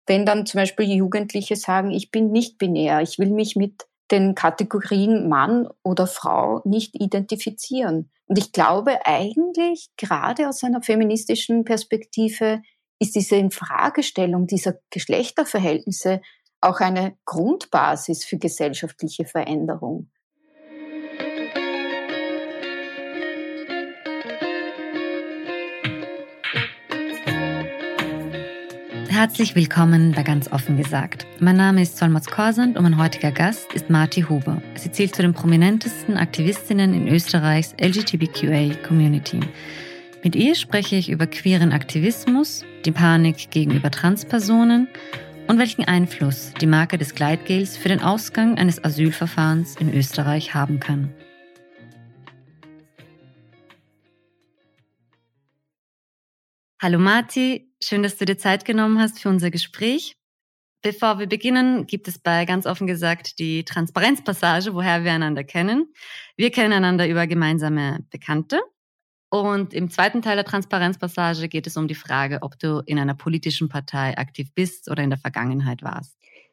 wenn dann zum Beispiel Jugendliche sagen, ich bin nicht binär, ich will mich mit den Kategorien Mann oder Frau nicht identifizieren. Und ich glaube eigentlich, gerade aus einer feministischen Perspektive, ist diese Infragestellung dieser Geschlechterverhältnisse auch eine Grundbasis für gesellschaftliche Veränderung. Herzlich willkommen bei Ganz offen gesagt. Mein Name ist Solmaz Korsand und mein heutiger Gast ist Marti Huber. Sie zählt zu den prominentesten Aktivistinnen in Österreichs LGBTQA-Community. Mit ihr spreche ich über queeren Aktivismus, die Panik gegenüber Transpersonen und welchen Einfluss die Marke des Gleitgels für den Ausgang eines Asylverfahrens in Österreich haben kann. Hallo Marti, schön, dass du dir Zeit genommen hast für unser Gespräch. Bevor wir beginnen, gibt es bei Ganz offen gesagt die Transparenzpassage, woher wir einander kennen. Wir kennen einander über gemeinsame Bekannte. Und im zweiten Teil der Transparenzpassage geht es um die Frage, ob du in einer politischen Partei aktiv bist oder in der Vergangenheit warst.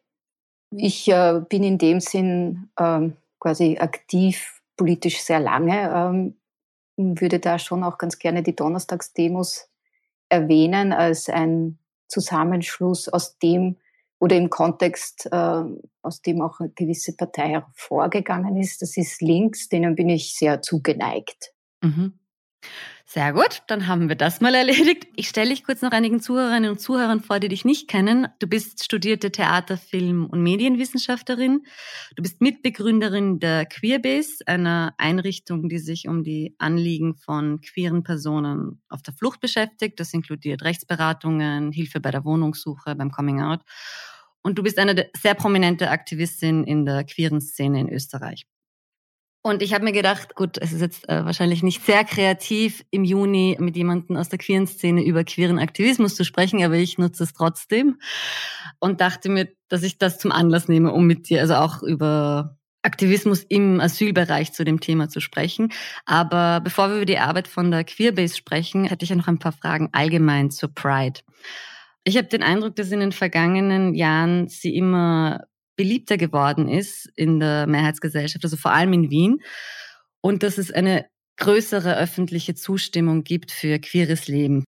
Ich bin in dem Sinn quasi aktiv politisch sehr lange, würde da schon auch ganz gerne die Donnerstagsdemos erwähnen als ein Zusammenschluss aus dem oder im Kontext, aus dem auch eine gewisse Partei hervorgegangen ist. Das ist links, denen bin ich sehr zugeneigt. Mhm. Sehr gut, dann haben wir das mal erledigt. Ich stelle dich kurz noch einigen Zuhörerinnen und Zuhörern vor, die dich nicht kennen. Du bist studierte Theater-, Film- und Medienwissenschaftlerin. Du bist Mitbegründerin der Queerbase, einer Einrichtung, die sich um die Anliegen von queeren Personen auf der Flucht beschäftigt. Das inkludiert Rechtsberatungen, Hilfe bei der Wohnungssuche, beim Coming-out. Und du bist eine sehr prominente Aktivistin in der queeren Szene in Österreich. Und ich habe mir gedacht, gut, es ist jetzt wahrscheinlich nicht sehr kreativ, im Juni mit jemandem aus der queeren Szene über queeren Aktivismus zu sprechen, aber ich nutze es trotzdem und dachte mir, dass ich das zum Anlass nehme, um mit dir also auch über Aktivismus im Asylbereich zu dem Thema zu sprechen. Aber bevor wir über die Arbeit von der Queerbase sprechen, hätte ich ja noch ein paar Fragen allgemein zur Pride. Ich habe den Eindruck, dass in den vergangenen Jahren sie immer beliebter geworden ist in der Mehrheitsgesellschaft, also vor allem in Wien, und dass es eine größere öffentliche Zustimmung gibt für queeres Leben.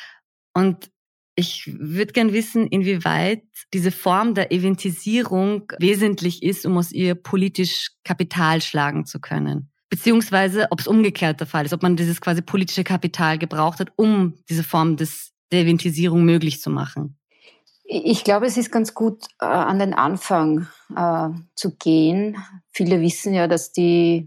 Und ich würde gern wissen, inwieweit diese Form der Eventisierung wesentlich ist, um aus ihr politisch Kapital schlagen zu können. Beziehungsweise, ob es umgekehrt der Fall ist, ob man dieses quasi politische Kapital gebraucht hat, um diese Form der Eventisierung möglich zu machen. Ich glaube, es ist ganz gut, an den Anfang zu gehen. Viele wissen ja, dass die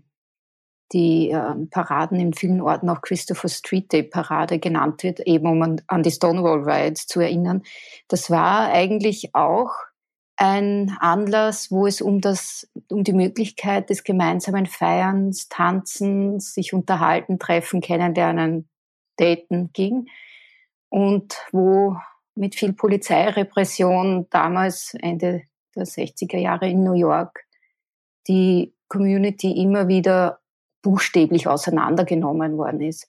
Paraden in vielen Orten auch Christopher Street Day Parade genannt wird, eben um an die Stonewall Riots zu erinnern. Das war eigentlich auch ein Anlass, wo es um die Möglichkeit des gemeinsamen Feierns, Tanzens, sich unterhalten, treffen, kennenlernen, daten ging und wo mit viel Polizeirepression damals Ende der 60er Jahre in New York die Community immer wieder buchstäblich auseinandergenommen worden ist.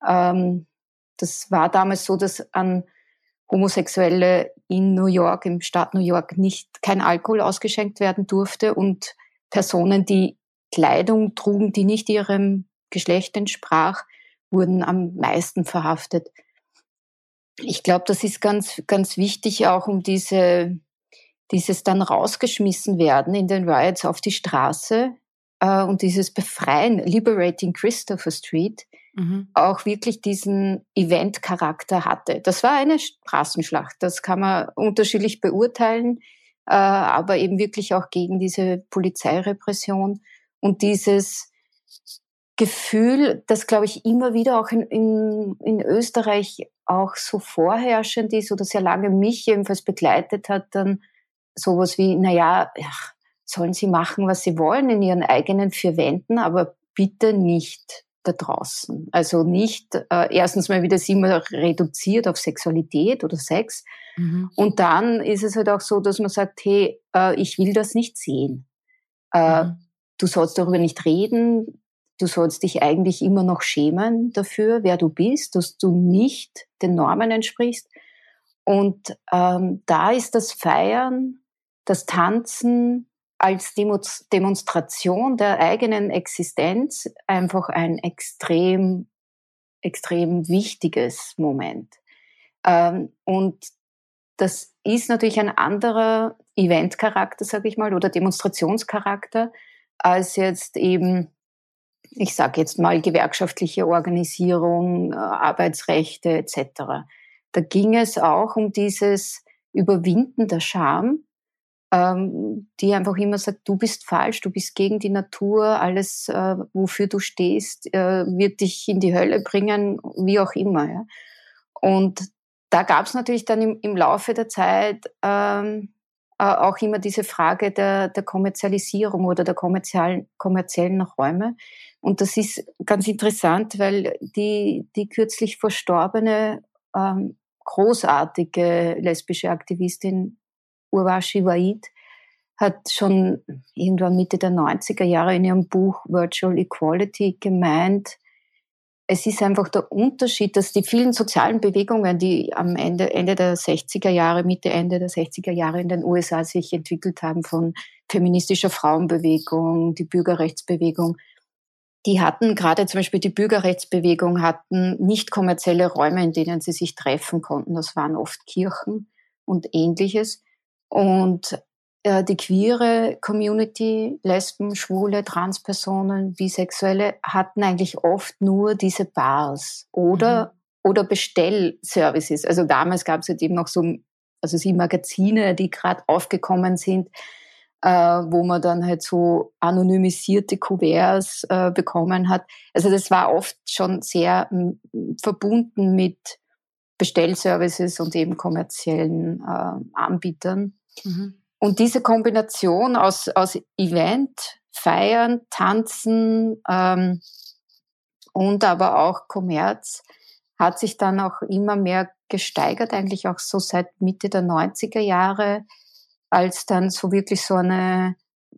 Das war damals so, dass an Homosexuelle in New York, im Staat New York, kein Alkohol ausgeschenkt werden durfte und Personen, die Kleidung trugen, die nicht ihrem Geschlecht entsprach, wurden am meisten verhaftet. Ich glaube, das ist ganz, ganz wichtig auch, um dieses dann rausgeschmissen werden in den Riots auf die Straße und dieses Befreien, Liberating Christopher Street, auch wirklich diesen Event-Charakter hatte. Das war eine Straßenschlacht, das kann man unterschiedlich beurteilen, aber eben wirklich auch gegen diese Polizeirepression und dieses Gefühl, das, glaube ich, immer wieder auch in Österreich auch so vorherrschend ist oder sehr lange mich jedenfalls begleitet hat, dann sowas wie, sollen sie machen, was sie wollen in ihren eigenen vier Wänden, aber bitte nicht da draußen. Also nicht, erstens mal wird es immer reduziert auf Sexualität oder Sex. Und dann ist es halt auch so, dass man sagt, hey, ich will das nicht sehen. Du sollst darüber nicht reden. Du sollst dich eigentlich immer noch schämen dafür, wer du bist, dass du nicht den Normen entsprichst. Und da ist das Feiern, das Tanzen als Demonstration der eigenen Existenz einfach ein extrem, extrem wichtiges Moment. Und das ist natürlich ein anderer Eventcharakter, sage ich mal, oder Demonstrationscharakter, als jetzt eben, ich sage jetzt mal, gewerkschaftliche Organisierung, Arbeitsrechte etc. Da ging es auch um dieses Überwinden der Scham, die einfach immer sagt, du bist falsch, du bist gegen die Natur, alles, wofür du stehst, wird dich in die Hölle bringen, wie auch immer. Ja. Und da gab es natürlich dann im Laufe der Zeit auch immer diese Frage der Kommerzialisierung oder der kommerziellen Räume. Und das ist ganz interessant, weil die kürzlich verstorbene großartige lesbische Aktivistin Urvashi Waid hat schon irgendwann Mitte der 90er Jahre in ihrem Buch Virtual Equality gemeint, es ist einfach der Unterschied, dass die vielen sozialen Bewegungen, die am Ende der 60er Jahre, Ende der 60er Jahre in den USA sich entwickelt haben, von feministischer Frauenbewegung, die Bürgerrechtsbewegung, die hatten, gerade zum Beispiel die Bürgerrechtsbewegung, hatten nicht kommerzielle Räume, in denen sie sich treffen konnten. Das waren oft Kirchen und Ähnliches. Und die queere Community, Lesben, Schwule, Transpersonen, Bisexuelle, hatten eigentlich oft nur diese Bars oder Bestellservices. Also damals gab es halt eben noch so, also die Magazine, die gerade aufgekommen sind, wo man dann halt so anonymisierte Kuverts bekommen hat. Also das war oft schon sehr verbunden mit Bestellservices und eben kommerziellen Anbietern. Mhm. Und diese Kombination aus Event, Feiern, Tanzen und aber auch Kommerz hat sich dann auch immer mehr gesteigert, eigentlich auch so seit Mitte der 90er Jahre, als dann so wirklich so eine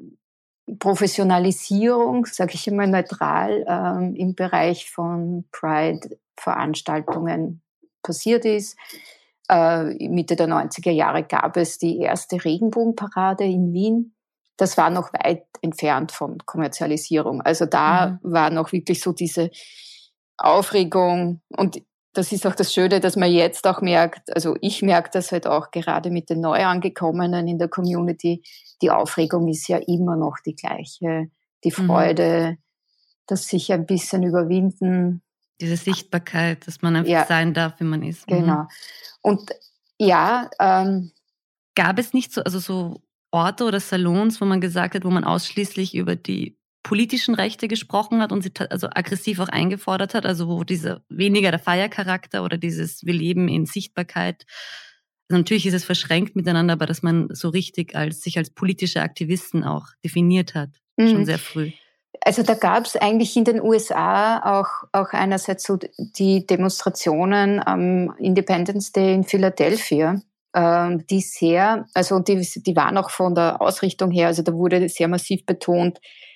Professionalisierung, sage ich immer neutral, im Bereich von Pride-Veranstaltungen passiert ist. Mitte der 90er Jahre gab es die erste Regenbogenparade in Wien. Das war noch weit entfernt von Kommerzialisierung. Also da war noch wirklich so diese Aufregung. Und das ist auch das Schöne, dass man jetzt auch merkt, also ich merke das halt auch gerade mit den Neuangekommenen in der Community, die Aufregung ist ja immer noch die gleiche. Die Freude, das sich ein bisschen überwinden. Diese Sichtbarkeit, dass man einfach sein darf, wie man ist. Genau. Und ja, gab es nicht so Orte oder Salons, wo man gesagt hat, wo man ausschließlich über die politischen Rechte gesprochen hat und sie also aggressiv auch eingefordert hat, also wo weniger der Feiercharakter oder dieses wir leben in Sichtbarkeit. Also natürlich ist es verschränkt miteinander, aber dass man so richtig sich als politische Aktivisten auch definiert hat, schon sehr früh. Also da gab es eigentlich in den USA auch einerseits so die Demonstrationen am Independence Day in Philadelphia, die die waren auch von der Ausrichtung her, also da wurde sehr massiv betont,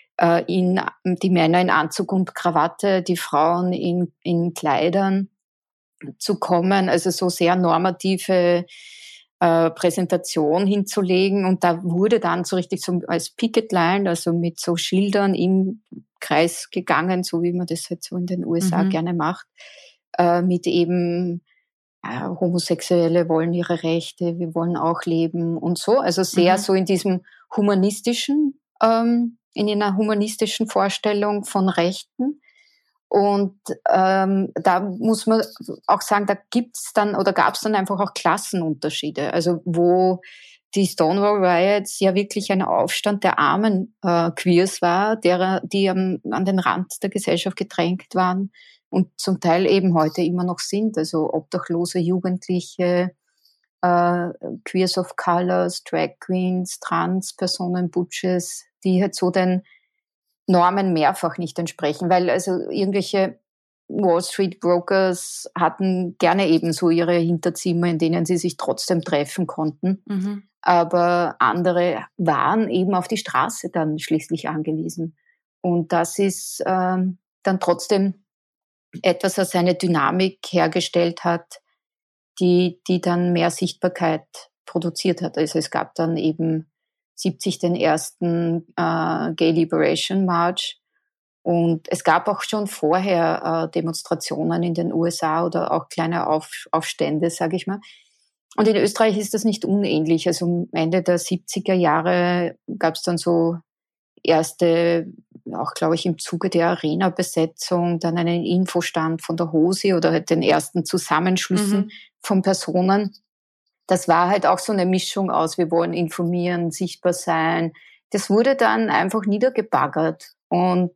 die Männer in Anzug und Krawatte, die Frauen in Kleidern zu kommen, also so sehr normative Präsentation hinzulegen. Und da wurde dann so richtig so als Picketline, also mit so Schildern im Kreis gegangen, so wie man das halt so in den USA gerne macht, mit eben Homosexuelle wollen ihre Rechte, wir wollen auch leben und so. Also sehr so in diesem humanistischen, in einer humanistischen Vorstellung von Rechten. Und da muss man auch sagen, da gibt's dann oder gab es dann einfach auch Klassenunterschiede. Also wo die Stonewall Riots ja wirklich ein Aufstand der armen Queers war, die an den Rand der Gesellschaft gedrängt waren und zum Teil eben heute immer noch sind. Also obdachlose Jugendliche, Queers of Colors, Drag Queens, Trans-Personen, Butches, die halt so den Normen mehrfach nicht entsprechen, weil also irgendwelche Wall Street Brokers hatten gerne eben so ihre Hinterzimmer, in denen sie sich trotzdem treffen konnten. Aber andere waren eben auf die Straße dann schließlich angewiesen. Und das ist dann trotzdem etwas, das eine Dynamik hergestellt hat, die dann mehr Sichtbarkeit produziert hat. Also es gab dann eben 70 den ersten Gay Liberation March. Und es gab auch schon vorher Demonstrationen in den USA oder auch kleine Aufstände, sage ich mal. Und in Österreich ist das nicht unähnlich. Also am Ende der 70er Jahre gab es dann so erste, auch glaube ich im Zuge der Arena-Besetzung, dann einen Infostand von der HOSI oder halt den ersten Zusammenschlüssen von Personen. Das war halt auch so eine Mischung aus, wir wollen informieren, sichtbar sein. Das wurde dann einfach niedergebaggert. Und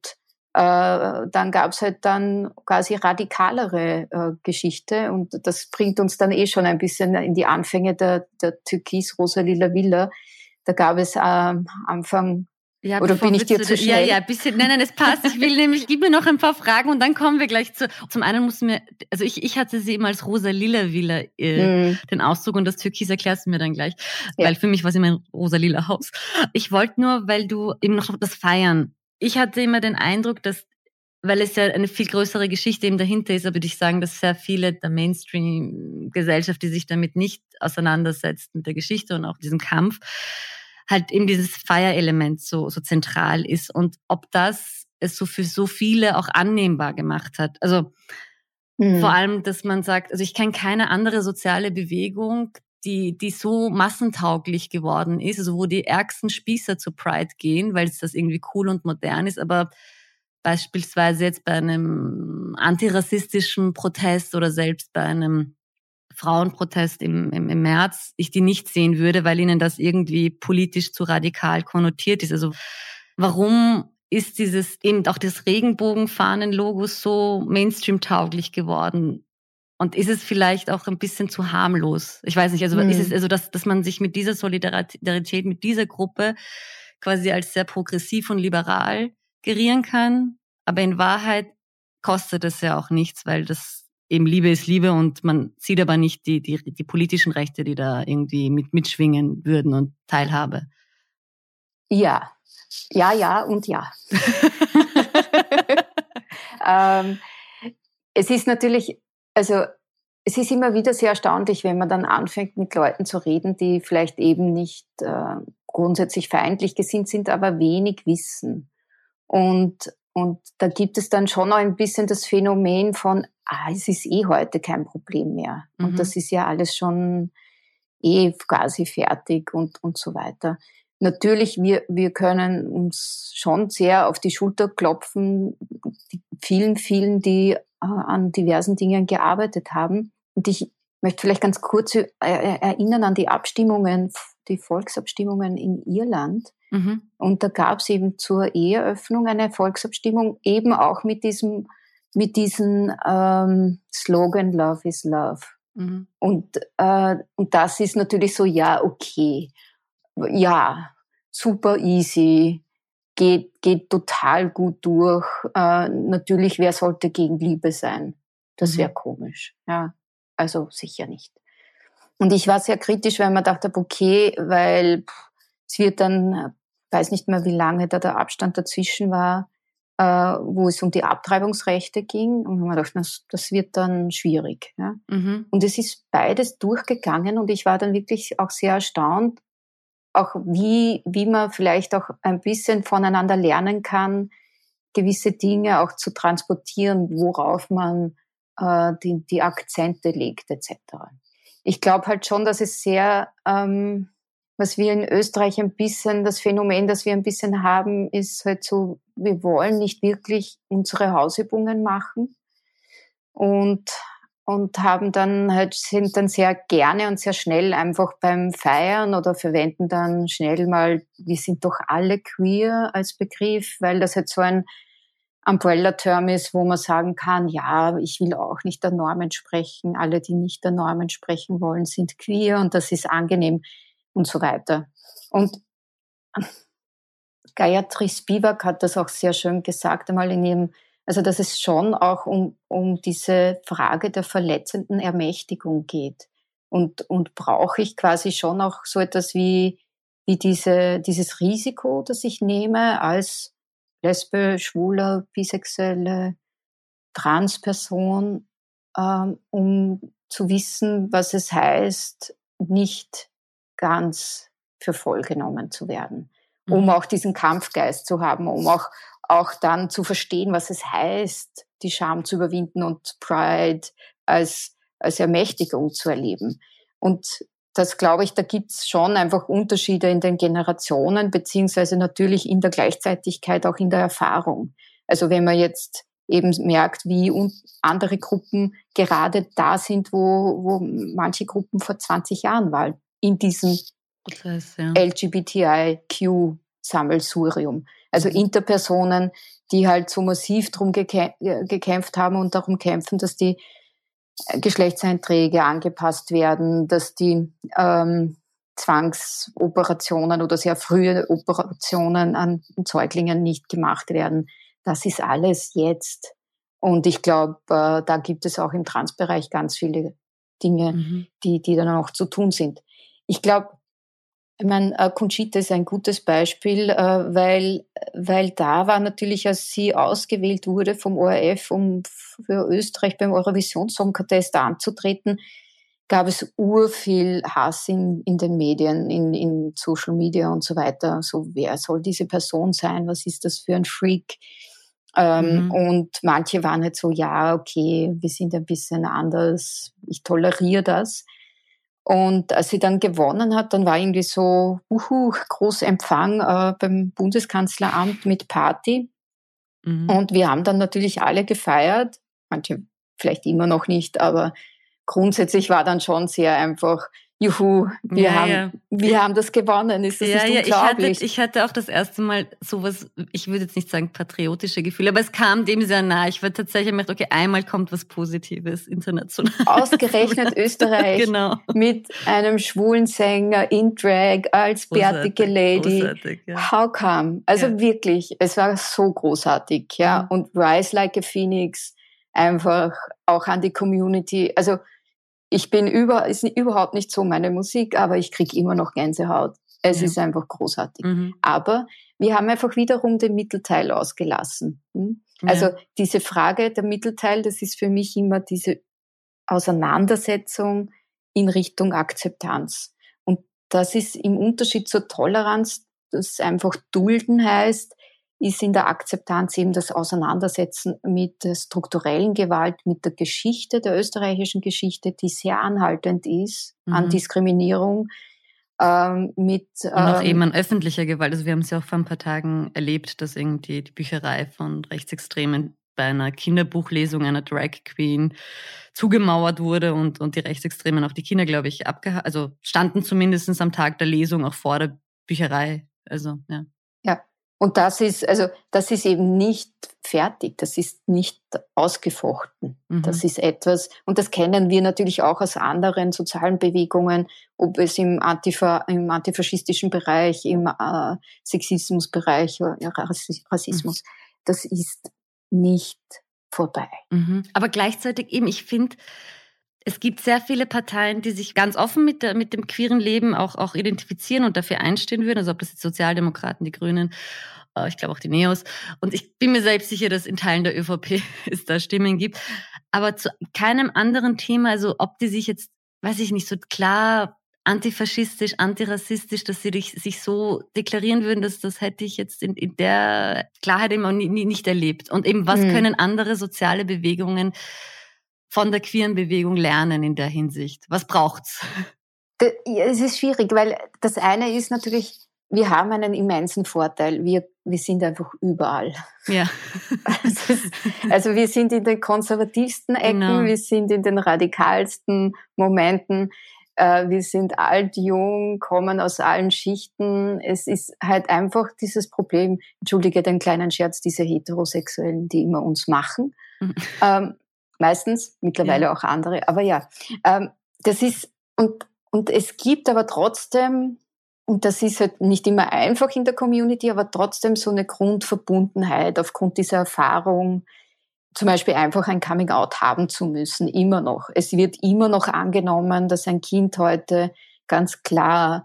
dann gab's halt dann quasi radikalere Geschichte. Und das bringt uns dann schon ein bisschen in die Anfänge der Türkis-Rosa-Lila Villa. Da gab es Anfang... Ja, oder bin ich dir zu schnell? Ja, bisschen. Nein, es passt. Ich will nämlich, gib mir noch ein paar Fragen und dann kommen wir gleich zum einen mussten wir, also ich hatte sie immer als Rosa-Lila Villa, den Auszug, und das Türkis erklärst du mir dann gleich, weil für mich war es immer ein Rosa-Lila Haus. Ich wollte nur, weil du eben noch das Feiern. Ich hatte immer den Eindruck, dass, weil es ja eine viel größere Geschichte eben dahinter ist, würde ich sagen, dass sehr viele der Mainstream-Gesellschaft, die sich damit nicht auseinandersetzt, mit der Geschichte und auch diesem Kampf, halt eben dieses Feierelement so zentral ist, und ob das es so für so viele auch annehmbar gemacht hat. Also vor allem, dass man sagt, also ich kenne keine andere soziale Bewegung, die so massentauglich geworden ist, also wo die ärgsten Spießer zu Pride gehen, weil es das irgendwie cool und modern ist, aber beispielsweise jetzt bei einem antirassistischen Protest oder selbst bei einem Frauenprotest im März, ich die nicht sehen würde, weil ihnen das irgendwie politisch zu radikal konnotiert ist. Also warum ist dieses eben auch das Regenbogenfahnen-Logo so Mainstream-tauglich geworden? Und ist es vielleicht auch ein bisschen zu harmlos? Ich weiß nicht, also ist es also, dass man sich mit dieser Solidarität, mit dieser Gruppe quasi als sehr progressiv und liberal gerieren kann, aber in Wahrheit kostet es ja auch nichts, weil das eben Liebe ist Liebe und man sieht aber nicht die politischen Rechte, die da irgendwie mitschwingen würden und Teilhabe. Ja. Ja und ja. Es ist natürlich, also es ist immer wieder sehr erstaunlich, wenn man dann anfängt, mit Leuten zu reden, die vielleicht eben nicht grundsätzlich feindlich gesinnt sind, aber wenig wissen. Und da gibt es dann schon noch ein bisschen das Phänomen von, es ist heute kein Problem mehr. Und das ist ja alles schon quasi fertig und so weiter. Natürlich, wir können uns schon sehr auf die Schulter klopfen, die vielen, die an diversen Dingen gearbeitet haben. Und ich möchte vielleicht ganz kurz erinnern an die Abstimmungen, die Volksabstimmungen in Irland. Und da gab es eben zur Eheöffnung eine Volksabstimmung, eben auch mit diesem Slogan Love is Love. Und das ist natürlich so, ja, okay, ja, super easy, geht total gut durch. Natürlich, wer sollte gegen Liebe sein? Das wäre komisch. Ja, also sicher nicht. Und ich war sehr kritisch, weil man dachte, okay, weil es wird dann, weiß nicht mehr, wie lange da der Abstand dazwischen war, wo es um die Abtreibungsrechte ging. Und man dachte, das wird dann schwierig. Ja. Und es ist beides durchgegangen und ich war dann wirklich auch sehr erstaunt, auch wie man vielleicht auch ein bisschen voneinander lernen kann, gewisse Dinge auch zu transportieren, worauf man die Akzente legt etc. Ich glaube halt schon, dass es sehr, was wir in Österreich ein bisschen, das Phänomen, das wir ein bisschen haben, ist halt so, wir wollen nicht wirklich unsere Hausübungen machen und haben dann halt, sind dann sehr gerne und sehr schnell einfach beim Feiern oder verwenden dann schnell mal, wir sind doch alle queer als Begriff, weil das halt so ein Umbrella-Term ist, wo man sagen kann, ja, ich will auch nicht der Norm entsprechen, alle, die nicht der Norm entsprechen wollen, sind queer und das ist angenehm und so weiter. Und Gayatri Spivak hat das auch sehr schön gesagt, einmal in ihrem, also dass es schon auch um diese Frage der verletzenden Ermächtigung geht. Und brauche ich quasi schon auch so etwas wie dieses Risiko, das ich nehme als Lesbe, Schwuler, Bisexuelle, Transperson, um zu wissen, was es heißt, nicht ganz für voll genommen zu werden. Um auch diesen Kampfgeist zu haben, um auch dann zu verstehen, was es heißt, die Scham zu überwinden und Pride als Ermächtigung zu erleben. Und das, glaube ich, da gibt's schon einfach Unterschiede in den Generationen, beziehungsweise natürlich in der Gleichzeitigkeit auch in der Erfahrung. Also wenn man jetzt eben merkt, wie andere Gruppen gerade da sind, wo manche Gruppen vor 20 Jahren waren, in diesem LGBTIQ-Sammelsurium. Also Interpersonen, die halt so massiv drum gekämpft haben und darum kämpfen, dass die Geschlechtseinträge angepasst werden, dass die Zwangsoperationen oder sehr frühe Operationen an Säuglingen nicht gemacht werden. Das ist alles jetzt. Und ich glaube, da gibt es auch im Transbereich ganz viele Dinge, die dann noch zu tun sind. Ich glaube, Conchita ist ein gutes Beispiel, weil da war natürlich, als sie ausgewählt wurde vom ORF, um für Österreich beim Eurovision Song Contest anzutreten, gab es urviel Hass in den Medien, in Social Media und so weiter. So, wer soll diese Person sein? Was ist das für ein Freak? Und manche waren halt so, ja, okay, wir sind ein bisschen anders, ich toleriere das. Und als sie dann gewonnen hat, dann war irgendwie so, großer Empfang beim Bundeskanzleramt mit Party. Und wir haben dann natürlich alle gefeiert, manche vielleicht immer noch nicht, aber grundsätzlich war dann schon sehr einfach, juhu, wir haben das gewonnen, ist das nicht unglaublich? Ich hatte auch das erste Mal sowas, ich würde jetzt nicht sagen patriotische Gefühle, aber es kam dem sehr nah. Ich war tatsächlich gedacht, okay, einmal kommt was Positives international. Ausgerechnet Österreich mit einem schwulen Sänger in Drag als bärtige Lady. Großartig, ja. How come? Also wirklich, es war so großartig, ja. Und Rise Like a Phoenix, einfach auch an die Community. Also ist überhaupt nicht so meine Musik, aber ich kriege immer noch Gänsehaut. Es ist einfach großartig. Aber wir haben einfach wiederum den Mittelteil ausgelassen. Also diese Frage, der Mittelteil, das ist für mich immer diese Auseinandersetzung in Richtung Akzeptanz. Und das ist im Unterschied zur Toleranz, das einfach dulden heißt, ist in der Akzeptanz eben das Auseinandersetzen mit der strukturellen Gewalt, mit der Geschichte, der österreichischen Geschichte, die sehr anhaltend ist an Diskriminierung. Und auch eben an öffentlicher Gewalt. Also wir haben es ja auch vor ein paar Tagen erlebt, dass irgendwie die Bücherei von Rechtsextremen bei einer Kinderbuchlesung einer Drag Queen zugemauert wurde und die Rechtsextremen auch die Kinder, glaube ich, also standen zumindest am Tag der Lesung auch vor der Bücherei. Also, ja. Ja. Und das ist eben nicht fertig, das ist nicht ausgefochten. Das ist etwas, und das kennen wir natürlich auch aus anderen sozialen Bewegungen, ob es im antifaschistischen Bereich, im Sexismusbereich, Rassismus. Das ist nicht vorbei. Aber gleichzeitig eben, ich finde, es gibt sehr viele Parteien, die sich ganz offen mit dem queeren Leben auch identifizieren und dafür einstehen würden. Also ob das jetzt Sozialdemokraten, die Grünen, ich glaube auch die Neos. Und ich bin mir selbst sicher, dass in Teilen der ÖVP es da Stimmen gibt. Aber zu keinem anderen Thema, also ob die sich jetzt, weiß ich nicht, so klar antifaschistisch, antirassistisch, dass sie sich so deklarieren würden, das hätte ich jetzt in der Klarheit immer nicht erlebt. Und eben, was können andere soziale Bewegungen von der queeren Bewegung lernen in der Hinsicht? Was braucht's? Es ist schwierig, weil das eine ist natürlich, wir haben einen immensen Vorteil. Wir sind einfach überall. Ja. Also wir sind in den konservativsten Ecken, wir sind in den radikalsten Momenten. Wir sind alt, jung, kommen aus allen Schichten. Es ist halt einfach dieses Problem, entschuldige den kleinen Scherz, diese Heterosexuellen, die immer uns machen. Meistens, mittlerweile auch andere, aber ja, das ist, und es gibt aber trotzdem, und das ist halt nicht immer einfach in der Community, aber trotzdem so eine Grundverbundenheit aufgrund dieser Erfahrung, zum Beispiel einfach ein Coming-out haben zu müssen, immer noch. Es wird immer noch angenommen, dass ein Kind heute ganz klar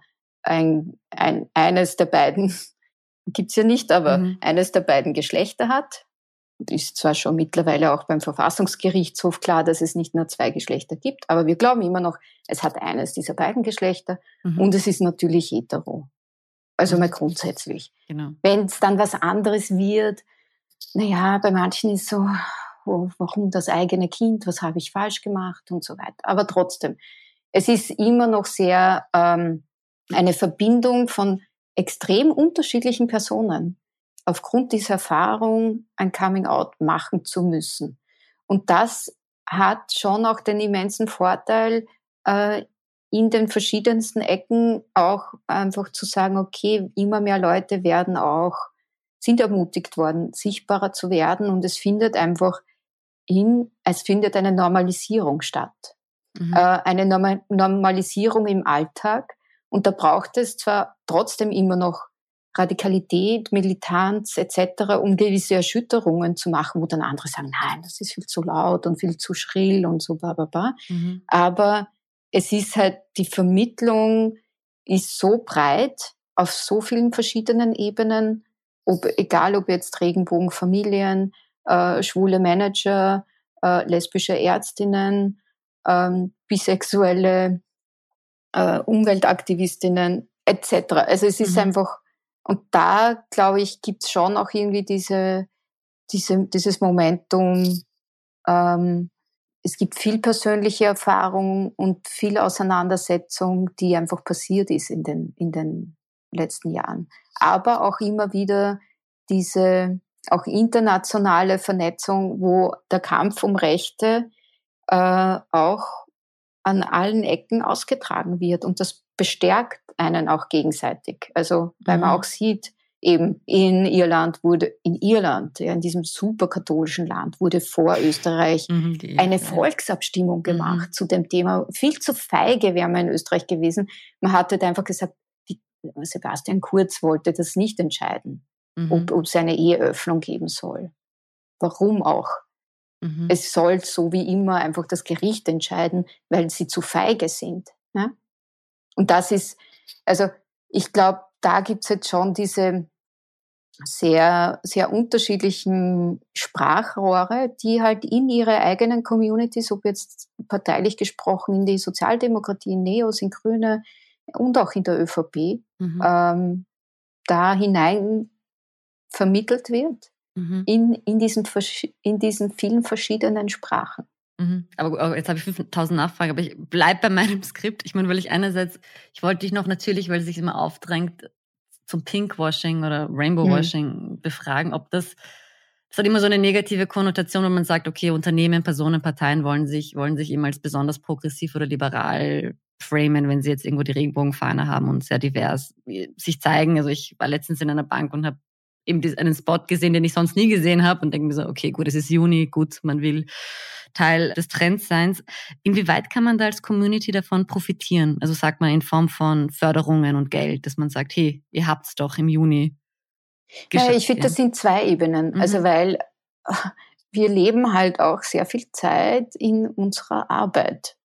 eines der beiden, gibt's ja nicht, aber eines der beiden Geschlechter hat. ist zwar schon mittlerweile auch beim Verfassungsgerichtshof klar, dass es nicht nur 2 Geschlechter gibt, aber wir glauben immer noch, es hat eines dieser beiden Geschlechter und es ist natürlich hetero. Also mal grundsätzlich. Genau. Wenn es dann was anderes wird, naja, bei manchen ist so, warum das eigene Kind, was habe ich falsch gemacht und so weiter. Aber trotzdem, es ist immer noch sehr eine Verbindung von extrem unterschiedlichen Personen, aufgrund dieser Erfahrung ein Coming-out machen zu müssen. Und das hat schon auch den immensen Vorteil, in den verschiedensten Ecken auch einfach zu sagen, okay, immer mehr Leute sind ermutigt worden, sichtbarer zu werden und es findet einfach eine Normalisierung statt. Eine Normalisierung im Alltag. Und da braucht es zwar trotzdem immer noch Radikalität, Militanz etc., um gewisse Erschütterungen zu machen, wo dann andere sagen, nein, das ist viel zu laut und viel zu schrill und so bla bla bla. Aber es ist halt, die Vermittlung ist so breit auf so vielen verschiedenen Ebenen, egal ob jetzt Regenbogenfamilien, schwule Manager, lesbische Ärztinnen, bisexuelle Umweltaktivistinnen etc. Also es ist einfach, und da, glaube ich, gibt's schon auch irgendwie dieses Momentum, es gibt viel persönliche Erfahrung und viel Auseinandersetzung, die einfach passiert ist in den letzten Jahren. Aber auch immer wieder diese auch internationale Vernetzung, wo der Kampf um Rechte auch an allen Ecken ausgetragen wird. Und das bestärkt einen auch gegenseitig. Also, weil man auch sieht, eben in Irland, in diesem superkatholischen Land, wurde vor Österreich eine Volksabstimmung gemacht zu dem Thema. Viel zu feige wäre man in Österreich gewesen. Man hatte einfach gesagt, Sebastian Kurz wollte das nicht entscheiden, ob es eine Eheöffnung geben soll. Warum auch? Es soll so wie immer einfach das Gericht entscheiden, weil sie zu feige sind. Ja? Und das ist, also ich glaube, da gibt's jetzt schon diese sehr, sehr unterschiedlichen Sprachrohre, die halt in ihre eigenen Communities, ob jetzt parteilich gesprochen in die Sozialdemokratie, in Neos, in Grüne und auch in der ÖVP, da hinein vermittelt wird. In diesen vielen verschiedenen Sprachen. Aber jetzt habe ich 5000 Nachfragen, aber ich bleibe bei meinem Skript. Ich meine, weil ich wollte dich noch natürlich, weil es sich immer aufdrängt, zum Pinkwashing oder Rainbowwashing befragen, ob das hat immer so eine negative Konnotation, wenn man sagt, okay, Unternehmen, Personen, Parteien wollen sich eben als besonders progressiv oder liberal framen, wenn sie jetzt irgendwo die Regenbogenfahne haben und sehr divers sich zeigen. Also ich war letztens in einer Bank und habe eben einen Spot gesehen, den ich sonst nie gesehen habe und denke mir so, okay, gut, es ist Juni, gut, man will Teil des Trends sein. Inwieweit kann man da als Community davon profitieren? Also sagt man in Form von Förderungen und Geld, dass man sagt, hey, ihr habt's doch im Juni geschafft. Ja, ich finde, das sind 2 Ebenen. Also weil wir leben halt auch sehr viel Zeit in unserer Arbeit.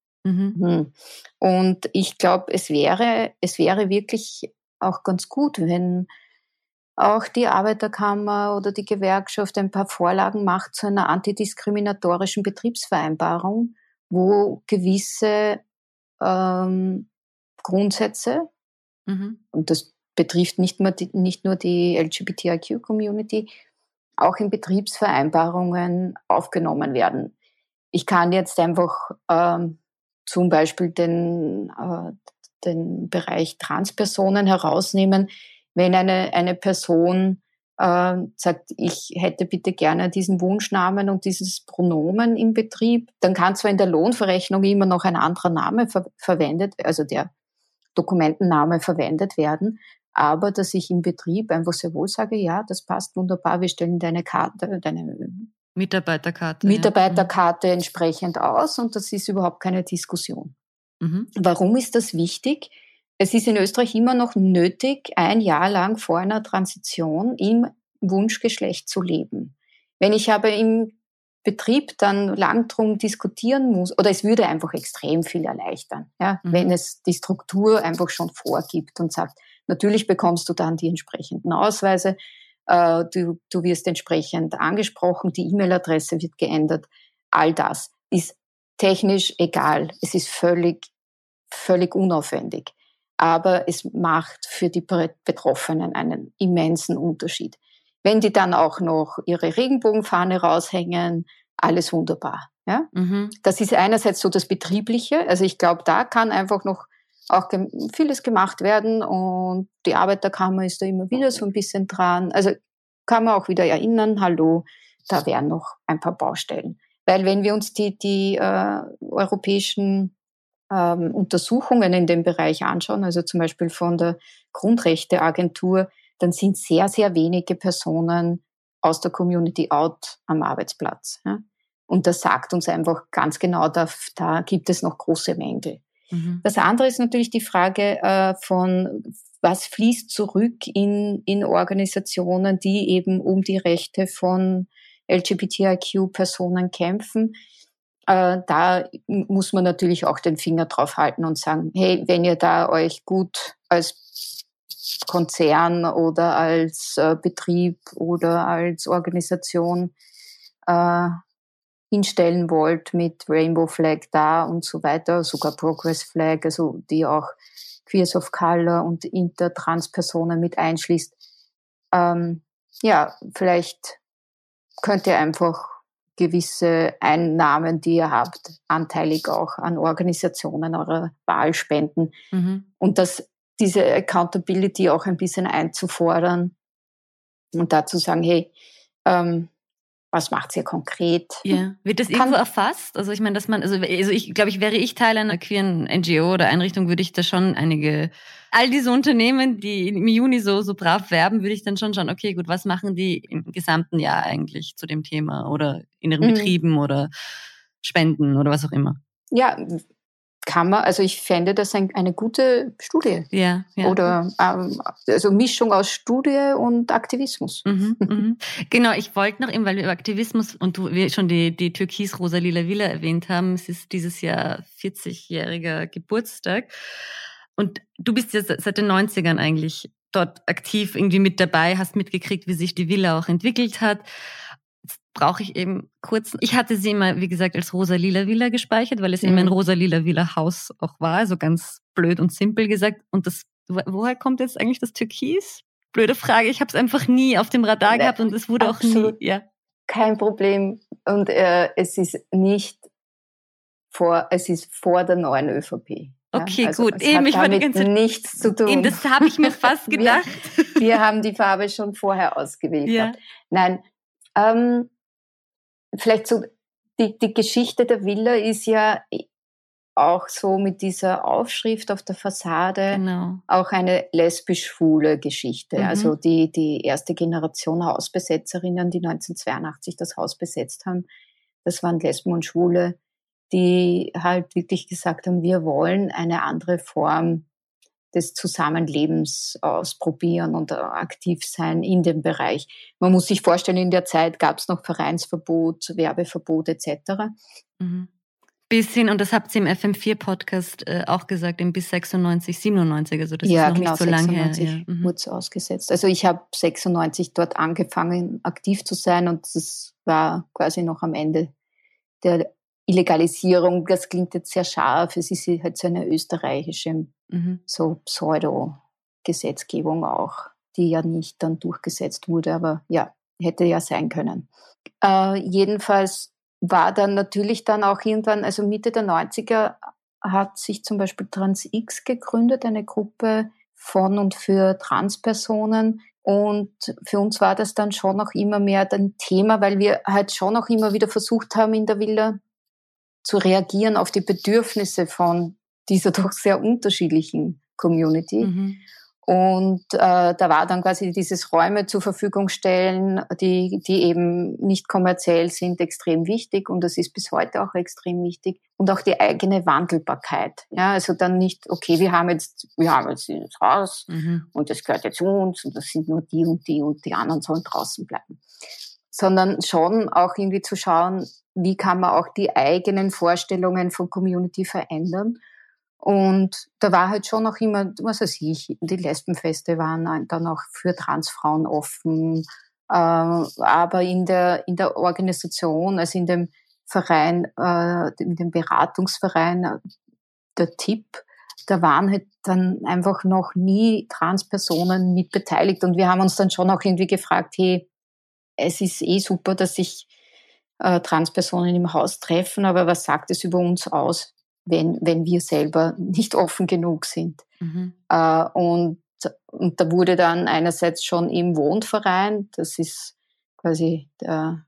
Und ich glaube, es wäre wirklich auch ganz gut, wenn auch die Arbeiterkammer oder die Gewerkschaft ein paar Vorlagen macht zu einer antidiskriminatorischen Betriebsvereinbarung, wo gewisse Grundsätze, und das betrifft nicht nur die LGBTIQ-Community, auch in Betriebsvereinbarungen aufgenommen werden. Ich kann jetzt einfach zum Beispiel den Bereich Transpersonen herausnehmen. Wenn eine Person sagt, ich hätte bitte gerne diesen Wunschnamen und dieses Pronomen im Betrieb, dann kann zwar in der Lohnverrechnung immer noch ein anderer Name verwendet, also der Dokumentenname verwendet werden, aber dass ich im Betrieb einfach sehr wohl sage, ja, das passt wunderbar, wir stellen deine Mitarbeiterkarte entsprechend aus und das ist überhaupt keine Diskussion. Warum ist das wichtig? Es ist in Österreich immer noch nötig, 1 Jahr lang vor einer Transition im Wunschgeschlecht zu leben. Wenn ich aber im Betrieb dann lang drum diskutieren muss, oder es würde einfach extrem viel erleichtern, ja, wenn es die Struktur einfach schon vorgibt und sagt, natürlich bekommst du dann die entsprechenden Ausweise, du wirst entsprechend angesprochen, die E-Mail-Adresse wird geändert. All das ist technisch egal. Es ist völlig unaufwendig. Aber es macht für die Betroffenen einen immensen Unterschied. Wenn die dann auch noch ihre Regenbogenfahne raushängen, alles wunderbar. Ja? Das ist einerseits so das Betriebliche. Also ich glaube, da kann einfach noch auch vieles gemacht werden und die Arbeiterkammer ist da immer wieder so ein bisschen dran. Also kann man auch wieder erinnern, hallo, da wären noch ein paar Baustellen. Weil wenn wir uns die europäischen Untersuchungen in dem Bereich anschauen, also zum Beispiel von der Grundrechteagentur, dann sind sehr, sehr wenige Personen aus der Community out am Arbeitsplatz. Ja? Und das sagt uns einfach ganz genau, da gibt es noch große Mängel. Das andere ist natürlich die Frage von, was fließt zurück in Organisationen, die eben um die Rechte von LGBTIQ-Personen kämpfen. Da muss man natürlich auch den Finger drauf halten und sagen, hey, wenn ihr da euch gut als Konzern oder als Betrieb oder als Organisation hinstellen wollt mit Rainbow Flag da und so weiter, sogar Progress Flag, also die auch Queers of Color und Intertrans-Personen mit einschließt. Vielleicht könnt ihr einfach gewisse Einnahmen, die ihr habt, anteilig auch an Organisationen eurer Wahl spenden. Und diese Accountability auch ein bisschen einzufordern und dazu sagen, hey, was macht's hier konkret? Ja. Wird das irgendwo erfasst? Also ich meine, dass man, also ich glaube, wäre ich Teil einer queeren NGO oder Einrichtung, würde ich da schon all diese Unternehmen, die im Juni so brav werben, würde ich dann schon schauen, okay, gut, was machen die im gesamten Jahr eigentlich zu dem Thema oder in ihren Betrieben oder Spenden oder was auch immer? Ja, kann man, also ich fände das eine gute Studie. Ja. Oder also Mischung aus Studie und Aktivismus. Genau, ich wollte noch eben, weil wir über Aktivismus und wir schon die türkis-rosa-lila Villa erwähnt haben, es ist dieses Jahr 40-jähriger Geburtstag und du bist ja seit den 90ern eigentlich dort aktiv irgendwie mit dabei, hast mitgekriegt, wie sich die Villa auch entwickelt hat. Jetzt brauche ich eben kurz, ich hatte sie immer, wie gesagt, als rosa-lila Villa gespeichert, weil es immer ein rosa-lila Villa Haus auch war, also ganz blöd und simpel gesagt. Und woher kommt jetzt eigentlich das Türkis? Blöde Frage, ich habe es einfach nie auf dem Radar gehabt und es wurde auch nie. Ja. Kein Problem. Und es ist vor der neuen ÖVP. Okay, also gut. Eben, ich war die ganze Zeit nichts zu tun. Eben, das habe ich mir fast gedacht. Wir haben die Farbe schon vorher ausgewählt. Ja. Nein, vielleicht so die Geschichte der Villa ist ja auch so mit dieser Aufschrift auf der Fassade auch eine lesbisch-schwule Geschichte. Also die erste Generation Hausbesetzerinnen, die 1982 das Haus besetzt haben, das waren Lesben und Schwule, die halt wirklich gesagt haben, wir wollen eine andere Form des Zusammenlebens ausprobieren und aktiv sein in dem Bereich. Man muss sich vorstellen, in der Zeit gab es noch Vereinsverbot, Werbeverbot etc. Bis hin, und das habt ihr im FM4-Podcast auch gesagt, bis 96, 97, also das ist noch nicht so lange her. Ja, wurde es ausgesetzt. Also ich habe 96 dort angefangen, aktiv zu sein und das war quasi noch am Ende der Illegalisierung. Das klingt jetzt sehr scharf, es ist halt so eine österreichische so Pseudo-Gesetzgebung auch, die ja nicht dann durchgesetzt wurde, aber ja, hätte ja sein können. Jedenfalls war dann natürlich dann auch irgendwann, also Mitte der 90er hat sich zum Beispiel TransX gegründet, eine Gruppe von und für Transpersonen. Und für uns war das dann schon auch immer mehr ein Thema, weil wir halt schon auch immer wieder versucht haben, in der Villa zu reagieren auf die Bedürfnisse von dieser doch sehr unterschiedlichen Community. Und da war dann quasi dieses Räume zur Verfügung stellen, die eben nicht kommerziell sind, extrem wichtig. Und das ist bis heute auch extrem wichtig. Und auch die eigene Wandelbarkeit. Ja, also dann nicht, okay, wir haben jetzt das Haus und das gehört jetzt zu uns und das sind nur die und die anderen sollen draußen bleiben. Sondern schon auch irgendwie zu schauen, wie kann man auch die eigenen Vorstellungen von Community verändern. Und da war halt schon auch immer, was weiß ich, die Lesbenfeste waren dann auch für Transfrauen offen. Aber in der Organisation, also in dem Verein, in dem Beratungsverein, der Tipp, da waren halt dann einfach noch nie Transpersonen mit beteiligt. Und wir haben uns dann schon auch irgendwie gefragt, hey, es ist super, dass sich Transpersonen im Haus treffen, aber was sagt es über uns aus, wenn wir selber nicht offen genug sind? Mhm. Und da wurde dann einerseits schon im Wohnverein, das ist quasi der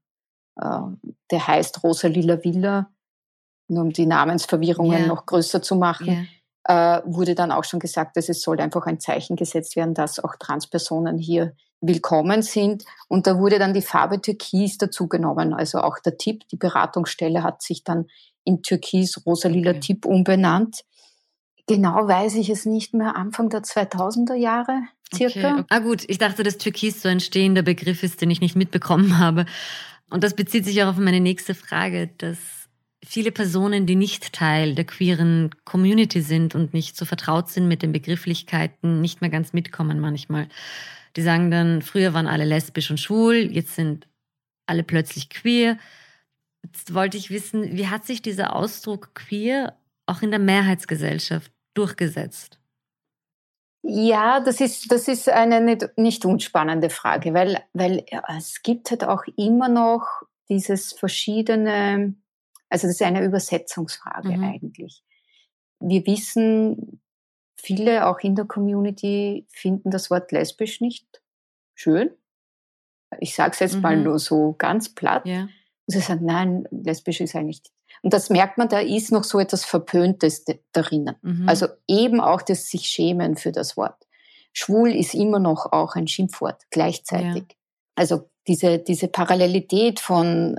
heißt Rosa-Lila Villa, nur um die Namensverwirrungen noch größer zu machen, wurde dann auch schon gesagt, dass es soll einfach ein Zeichen gesetzt werden, dass auch Transpersonen hier willkommen sind. Und da wurde dann die Farbe Türkis dazugenommen. Also auch der Tipp, die Beratungsstelle hat sich dann in Türkis Rosa-Lila Tipp umbenannt. Genau weiß ich es nicht mehr, Anfang der 2000er Jahre circa. Okay. Ah gut, ich dachte, dass Türkis so ein stehender Begriff ist, den ich nicht mitbekommen habe. Und das bezieht sich auch auf meine nächste Frage, dass viele Personen, die nicht Teil der queeren Community sind und nicht so vertraut sind mit den Begrifflichkeiten, nicht mehr ganz mitkommen manchmal. Die sagen dann, früher waren alle lesbisch und schwul, jetzt sind alle plötzlich queer. Jetzt wollte ich wissen, wie hat sich dieser Ausdruck queer auch in der Mehrheitsgesellschaft durchgesetzt? Ja, das ist eine nicht unspannende Frage, weil es gibt halt auch immer noch dieses verschiedene, also das ist eine Übersetzungsfrage eigentlich. Wir wissen, viele auch in der Community finden das Wort lesbisch nicht schön. Ich sage es jetzt mal nur so ganz platt. Ja. Und sie sagen, nein, lesbisch ist eigentlich. Und das merkt man, da ist noch so etwas Verpöntes darin. Also eben auch das sich schämen für das Wort. Schwul ist immer noch auch ein Schimpfwort gleichzeitig. Ja. Also diese Parallelität von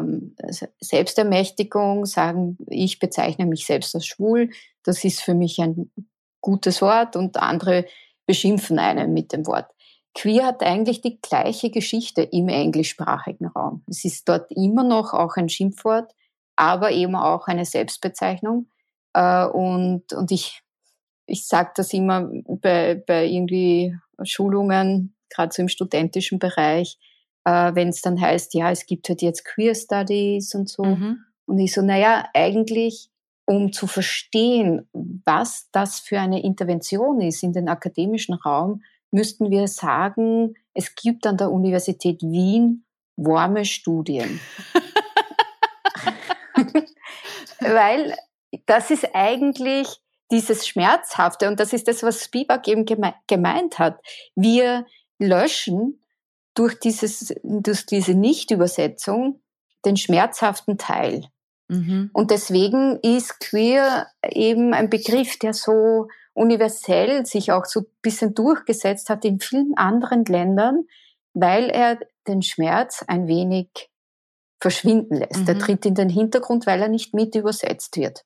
Selbstermächtigung, sagen, ich bezeichne mich selbst als schwul, das ist für mich ein gutes Wort und andere beschimpfen einen mit dem Wort. Queer hat eigentlich die gleiche Geschichte im englischsprachigen Raum. Es ist dort immer noch auch ein Schimpfwort, aber eben auch eine Selbstbezeichnung. Und ich sage das immer bei irgendwie Schulungen, gerade so im studentischen Bereich, wenn es dann heißt, ja, es gibt halt jetzt Queer Studies und so. Und ich so, naja, eigentlich, um zu verstehen, was das für eine Intervention ist in den akademischen Raum, müssten wir sagen, es gibt an der Universität Wien warme Studien. Weil das ist eigentlich dieses Schmerzhafte und das ist das, was Spivak eben gemeint hat. Wir löschen durch diese Nichtübersetzung den schmerzhaften Teil. Und deswegen ist queer eben ein Begriff, der so universell sich auch so ein bisschen durchgesetzt hat in vielen anderen Ländern, weil er den Schmerz ein wenig verschwinden lässt. Er tritt in den Hintergrund, weil er nicht mit übersetzt wird.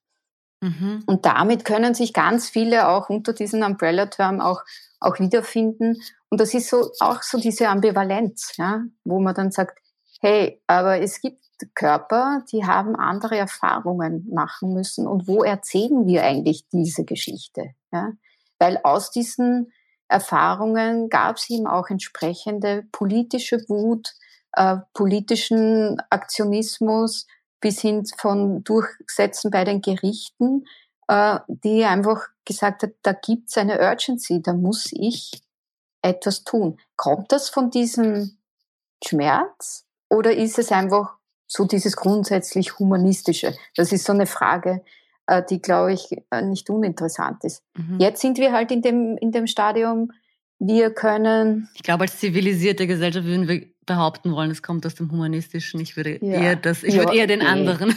Und damit können sich ganz viele auch unter diesem Umbrella-Term auch wiederfinden. Und das ist auch so diese Ambivalenz, ja, wo man dann sagt, hey, aber es gibt Körper, die haben andere Erfahrungen machen müssen. Und wo erzählen wir eigentlich diese Geschichte? Ja? Weil aus diesen Erfahrungen gab es eben auch entsprechende politische Wut, politischen Aktionismus bis hin von Durchsetzen bei den Gerichten, die einfach gesagt hat, da gibt's eine Urgency, da muss ich etwas tun. Kommt das von diesem Schmerz oder ist es einfach so dieses grundsätzlich Humanistische? Das ist so eine Frage, die, glaube ich, nicht uninteressant ist. Jetzt sind wir halt in dem Stadium, wir können... Ich glaube, als zivilisierte Gesellschaft würden wir behaupten wollen, es kommt aus dem Humanistischen. Ich würde eher den anderen,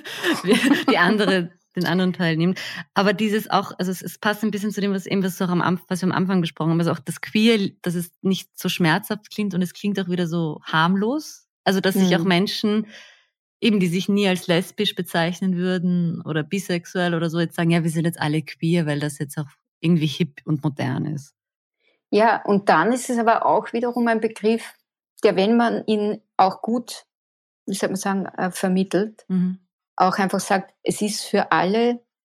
den anderen Teil nehmen. Aber dieses auch, also es passt ein bisschen zu dem, was wir am Anfang besprochen haben. Also auch das Queer, dass es nicht so schmerzhaft klingt und es klingt auch wieder so harmlos. Also dass sich auch Menschen, eben die sich nie als lesbisch bezeichnen würden oder bisexuell oder so, jetzt sagen, ja, wir sind jetzt alle queer, weil das jetzt auch irgendwie hip und modern ist. Ja, und dann ist es aber auch wiederum ein Begriff, der, wenn man ihn auch gut, wie soll man sagen, vermittelt, auch einfach sagt, es ist für alle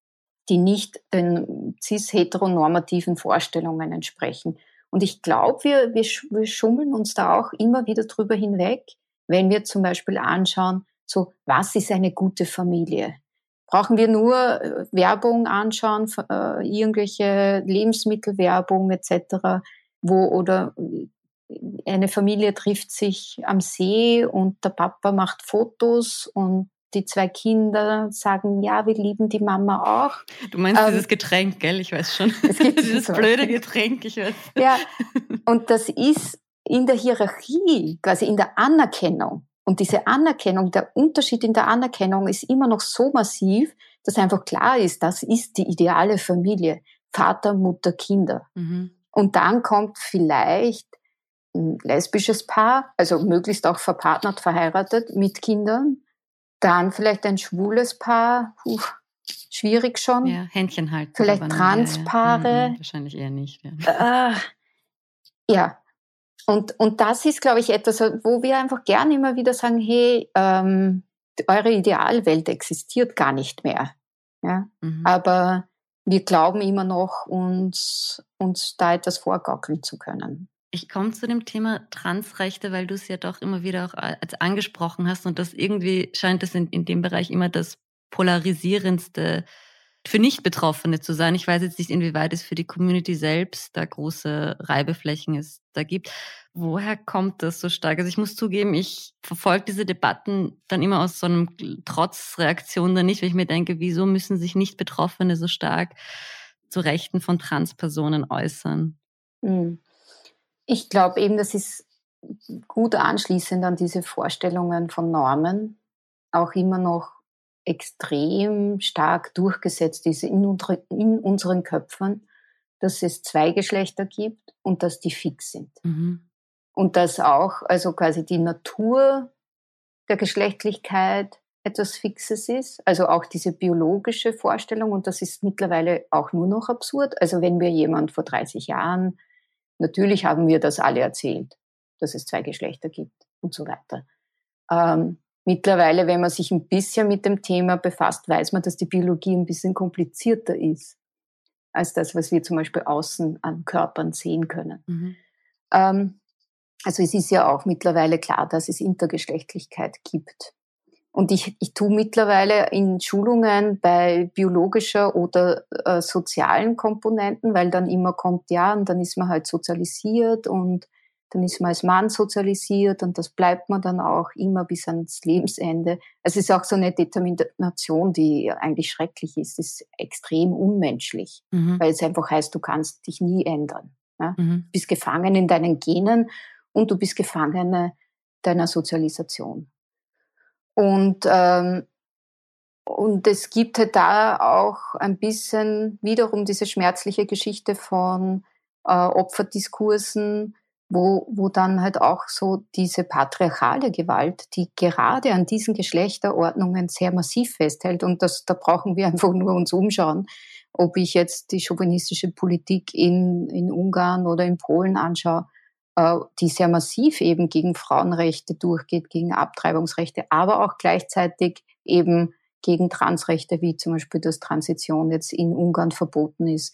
die nicht den cis-heteronormativen Vorstellungen entsprechen. Und ich glaube, wir schummeln uns da auch immer wieder drüber hinweg, wenn wir zum Beispiel anschauen, so, was ist eine gute Familie? Brauchen wir nur Werbung anschauen, irgendwelche Lebensmittelwerbung etc., oder eine Familie trifft sich am See und der Papa macht Fotos und die 2 Kinder sagen, ja, wir lieben die Mama auch. Du meinst dieses Getränk, gell? Ich weiß schon. Es gibt dieses so blöde Getränk, ich weiß. Ja, und das ist in der Hierarchie, quasi in der Anerkennung. Und diese Anerkennung, der Unterschied in der Anerkennung ist immer noch so massiv, dass einfach klar ist, das ist die ideale Familie. Vater, Mutter, Kinder. Mhm. Und dann kommt vielleicht ein lesbisches Paar, also möglichst auch verpartnert, verheiratet mit Kindern. Dann vielleicht ein schwules Paar, schwierig schon. Ja, Händchen halten. Vielleicht Transpaare. Wahrscheinlich eher nicht. Ja. Ja. Und das ist, glaube ich, etwas, wo wir einfach gerne immer wieder sagen, hey, eure Idealwelt existiert gar nicht mehr. Ja? Mhm. Aber wir glauben immer noch, uns da etwas vorgaukeln zu können. Ich komme zu dem Thema Transrechte, weil du es ja doch immer wieder auch als angesprochen hast und das irgendwie scheint es in dem Bereich immer das polarisierendste für Nicht-Betroffene zu sein. Ich weiß jetzt nicht, inwieweit es für die Community selbst da große Reibeflächen es da gibt. Woher kommt das so stark? Also ich muss zugeben, ich verfolge diese Debatten dann immer aus so einem Trotzreaktion dann nicht, weil ich mir denke, wieso müssen sich Nicht-Betroffene so stark zu Rechten von Transpersonen äußern? Ich glaube eben, das ist gut anschließend an diese Vorstellungen von Normen auch immer noch extrem stark durchgesetzt ist in unseren Köpfen, dass es 2 Geschlechter gibt und dass die fix sind. Mhm. Und dass auch, also quasi die Natur der Geschlechtlichkeit etwas Fixes ist, also auch diese biologische Vorstellung, und das ist mittlerweile auch nur noch absurd. Also wenn mir jemand vor 30 Jahren, natürlich haben wir das alle erzählt, dass es 2 Geschlechter gibt und so weiter. Mittlerweile, wenn man sich ein bisschen mit dem Thema befasst, weiß man, dass die Biologie ein bisschen komplizierter ist als das, was wir zum Beispiel außen an Körpern sehen können. Mhm. Also es ist ja auch mittlerweile klar, dass es Intergeschlechtlichkeit gibt. Und ich tue mittlerweile in Schulungen bei biologischer oder sozialen Komponenten, weil dann immer kommt, ja, und dann ist man halt sozialisiert und dann ist man als Mann sozialisiert und das bleibt man dann auch immer bis ans Lebensende. Es ist auch so eine Determination, die eigentlich schrecklich ist. Es ist extrem unmenschlich, weil es einfach heißt, du kannst dich nie ändern. Ja? Du bist gefangen in deinen Genen und du bist Gefangene deiner Sozialisation. Und es gibt halt da auch ein bisschen wiederum diese schmerzliche Geschichte von Opferdiskursen, wo dann halt auch so diese patriarchale Gewalt, die gerade an diesen Geschlechterordnungen sehr massiv festhält. Und da brauchen wir einfach nur uns umschauen, ob ich jetzt die chauvinistische Politik in Ungarn oder in Polen anschaue, die sehr massiv eben gegen Frauenrechte durchgeht, gegen Abtreibungsrechte, aber auch gleichzeitig eben gegen Transrechte, wie zum Beispiel, dass Transition jetzt in Ungarn verboten ist,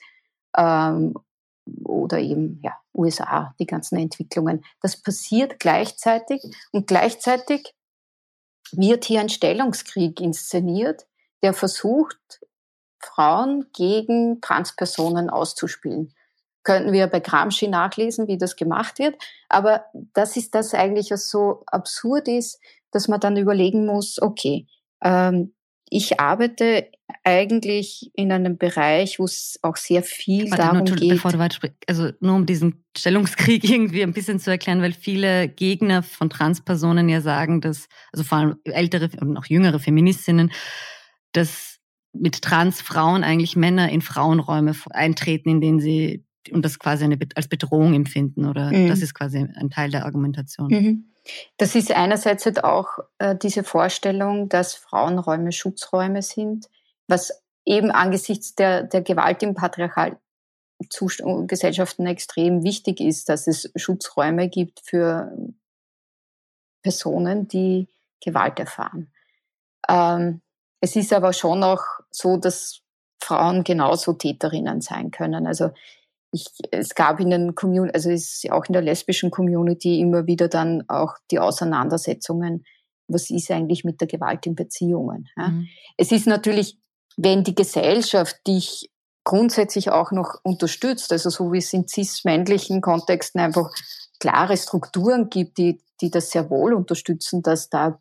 oder eben ja, USA, die ganzen Entwicklungen. Das passiert gleichzeitig und gleichzeitig wird hier ein Stellungskrieg inszeniert, der versucht, Frauen gegen Transpersonen auszuspielen. Könnten wir bei Gramsci nachlesen, wie das gemacht wird. Aber das ist das eigentlich, was so absurd ist, dass man dann überlegen muss, okay, ich arbeite eigentlich in einem Bereich, wo es auch sehr viel darum geht. Bevor du weitersprichst, also nur um diesen Stellungskrieg irgendwie ein bisschen zu erklären, weil viele Gegner von Transpersonen ja sagen, dass, also vor allem ältere und auch jüngere Feministinnen, dass mit Transfrauen eigentlich Männer in Frauenräume eintreten, in denen sie und das quasi als Bedrohung empfinden, oder das ist quasi ein Teil der Argumentation. Das ist einerseits halt auch diese Vorstellung, dass Frauenräume Schutzräume sind, was eben angesichts der Gewalt im patriarchalen Gesellschaften extrem wichtig ist, dass es Schutzräume gibt für Personen, die Gewalt erfahren. Es ist aber schon auch so, dass Frauen genauso Täterinnen sein können. Also es gab in den es ist auch in der lesbischen Community immer wieder dann auch die Auseinandersetzungen, was ist eigentlich mit der Gewalt in Beziehungen. Ja? Es ist natürlich, wenn die Gesellschaft dich grundsätzlich auch noch unterstützt, also so wie es in cis-männlichen Kontexten einfach klare Strukturen gibt, die das sehr wohl unterstützen, dass da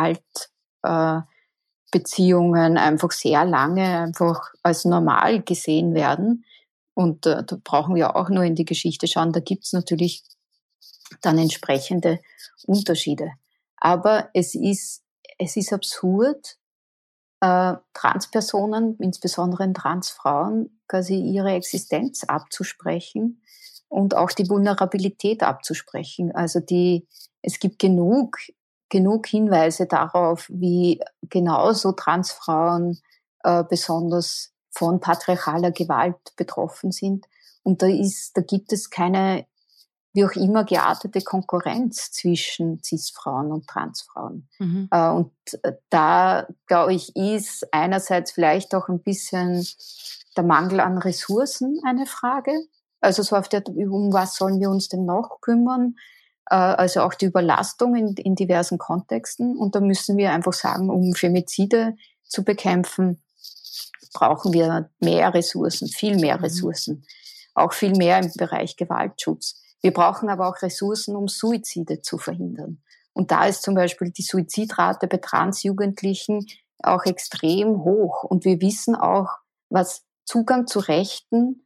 Gewaltbeziehungen einfach sehr lange einfach als normal gesehen werden. Und da brauchen wir auch nur in die Geschichte schauen, da gibt's natürlich dann entsprechende Unterschiede. Aber es ist absurd, Transpersonen, insbesondere Transfrauen, quasi ihre Existenz abzusprechen und auch die Vulnerabilität abzusprechen. Also es gibt genug Hinweise darauf, wie genauso Transfrauen besonders von patriarchaler Gewalt betroffen sind. Und da gibt es keine, wie auch immer, geartete Konkurrenz zwischen Cis-Frauen und Transfrauen. Und da, glaube ich, ist einerseits vielleicht auch ein bisschen der Mangel an Ressourcen eine Frage. Also so um was sollen wir uns denn noch kümmern? Also auch die Überlastung in diversen Kontexten. Und da müssen wir einfach sagen, um Femizide zu bekämpfen, brauchen wir mehr Ressourcen, viel mehr Ressourcen, auch viel mehr im Bereich Gewaltschutz. Wir brauchen aber auch Ressourcen, um Suizide zu verhindern. Und da ist zum Beispiel die Suizidrate bei Transjugendlichen auch extrem hoch. Und wir wissen auch, was Zugang zu Rechten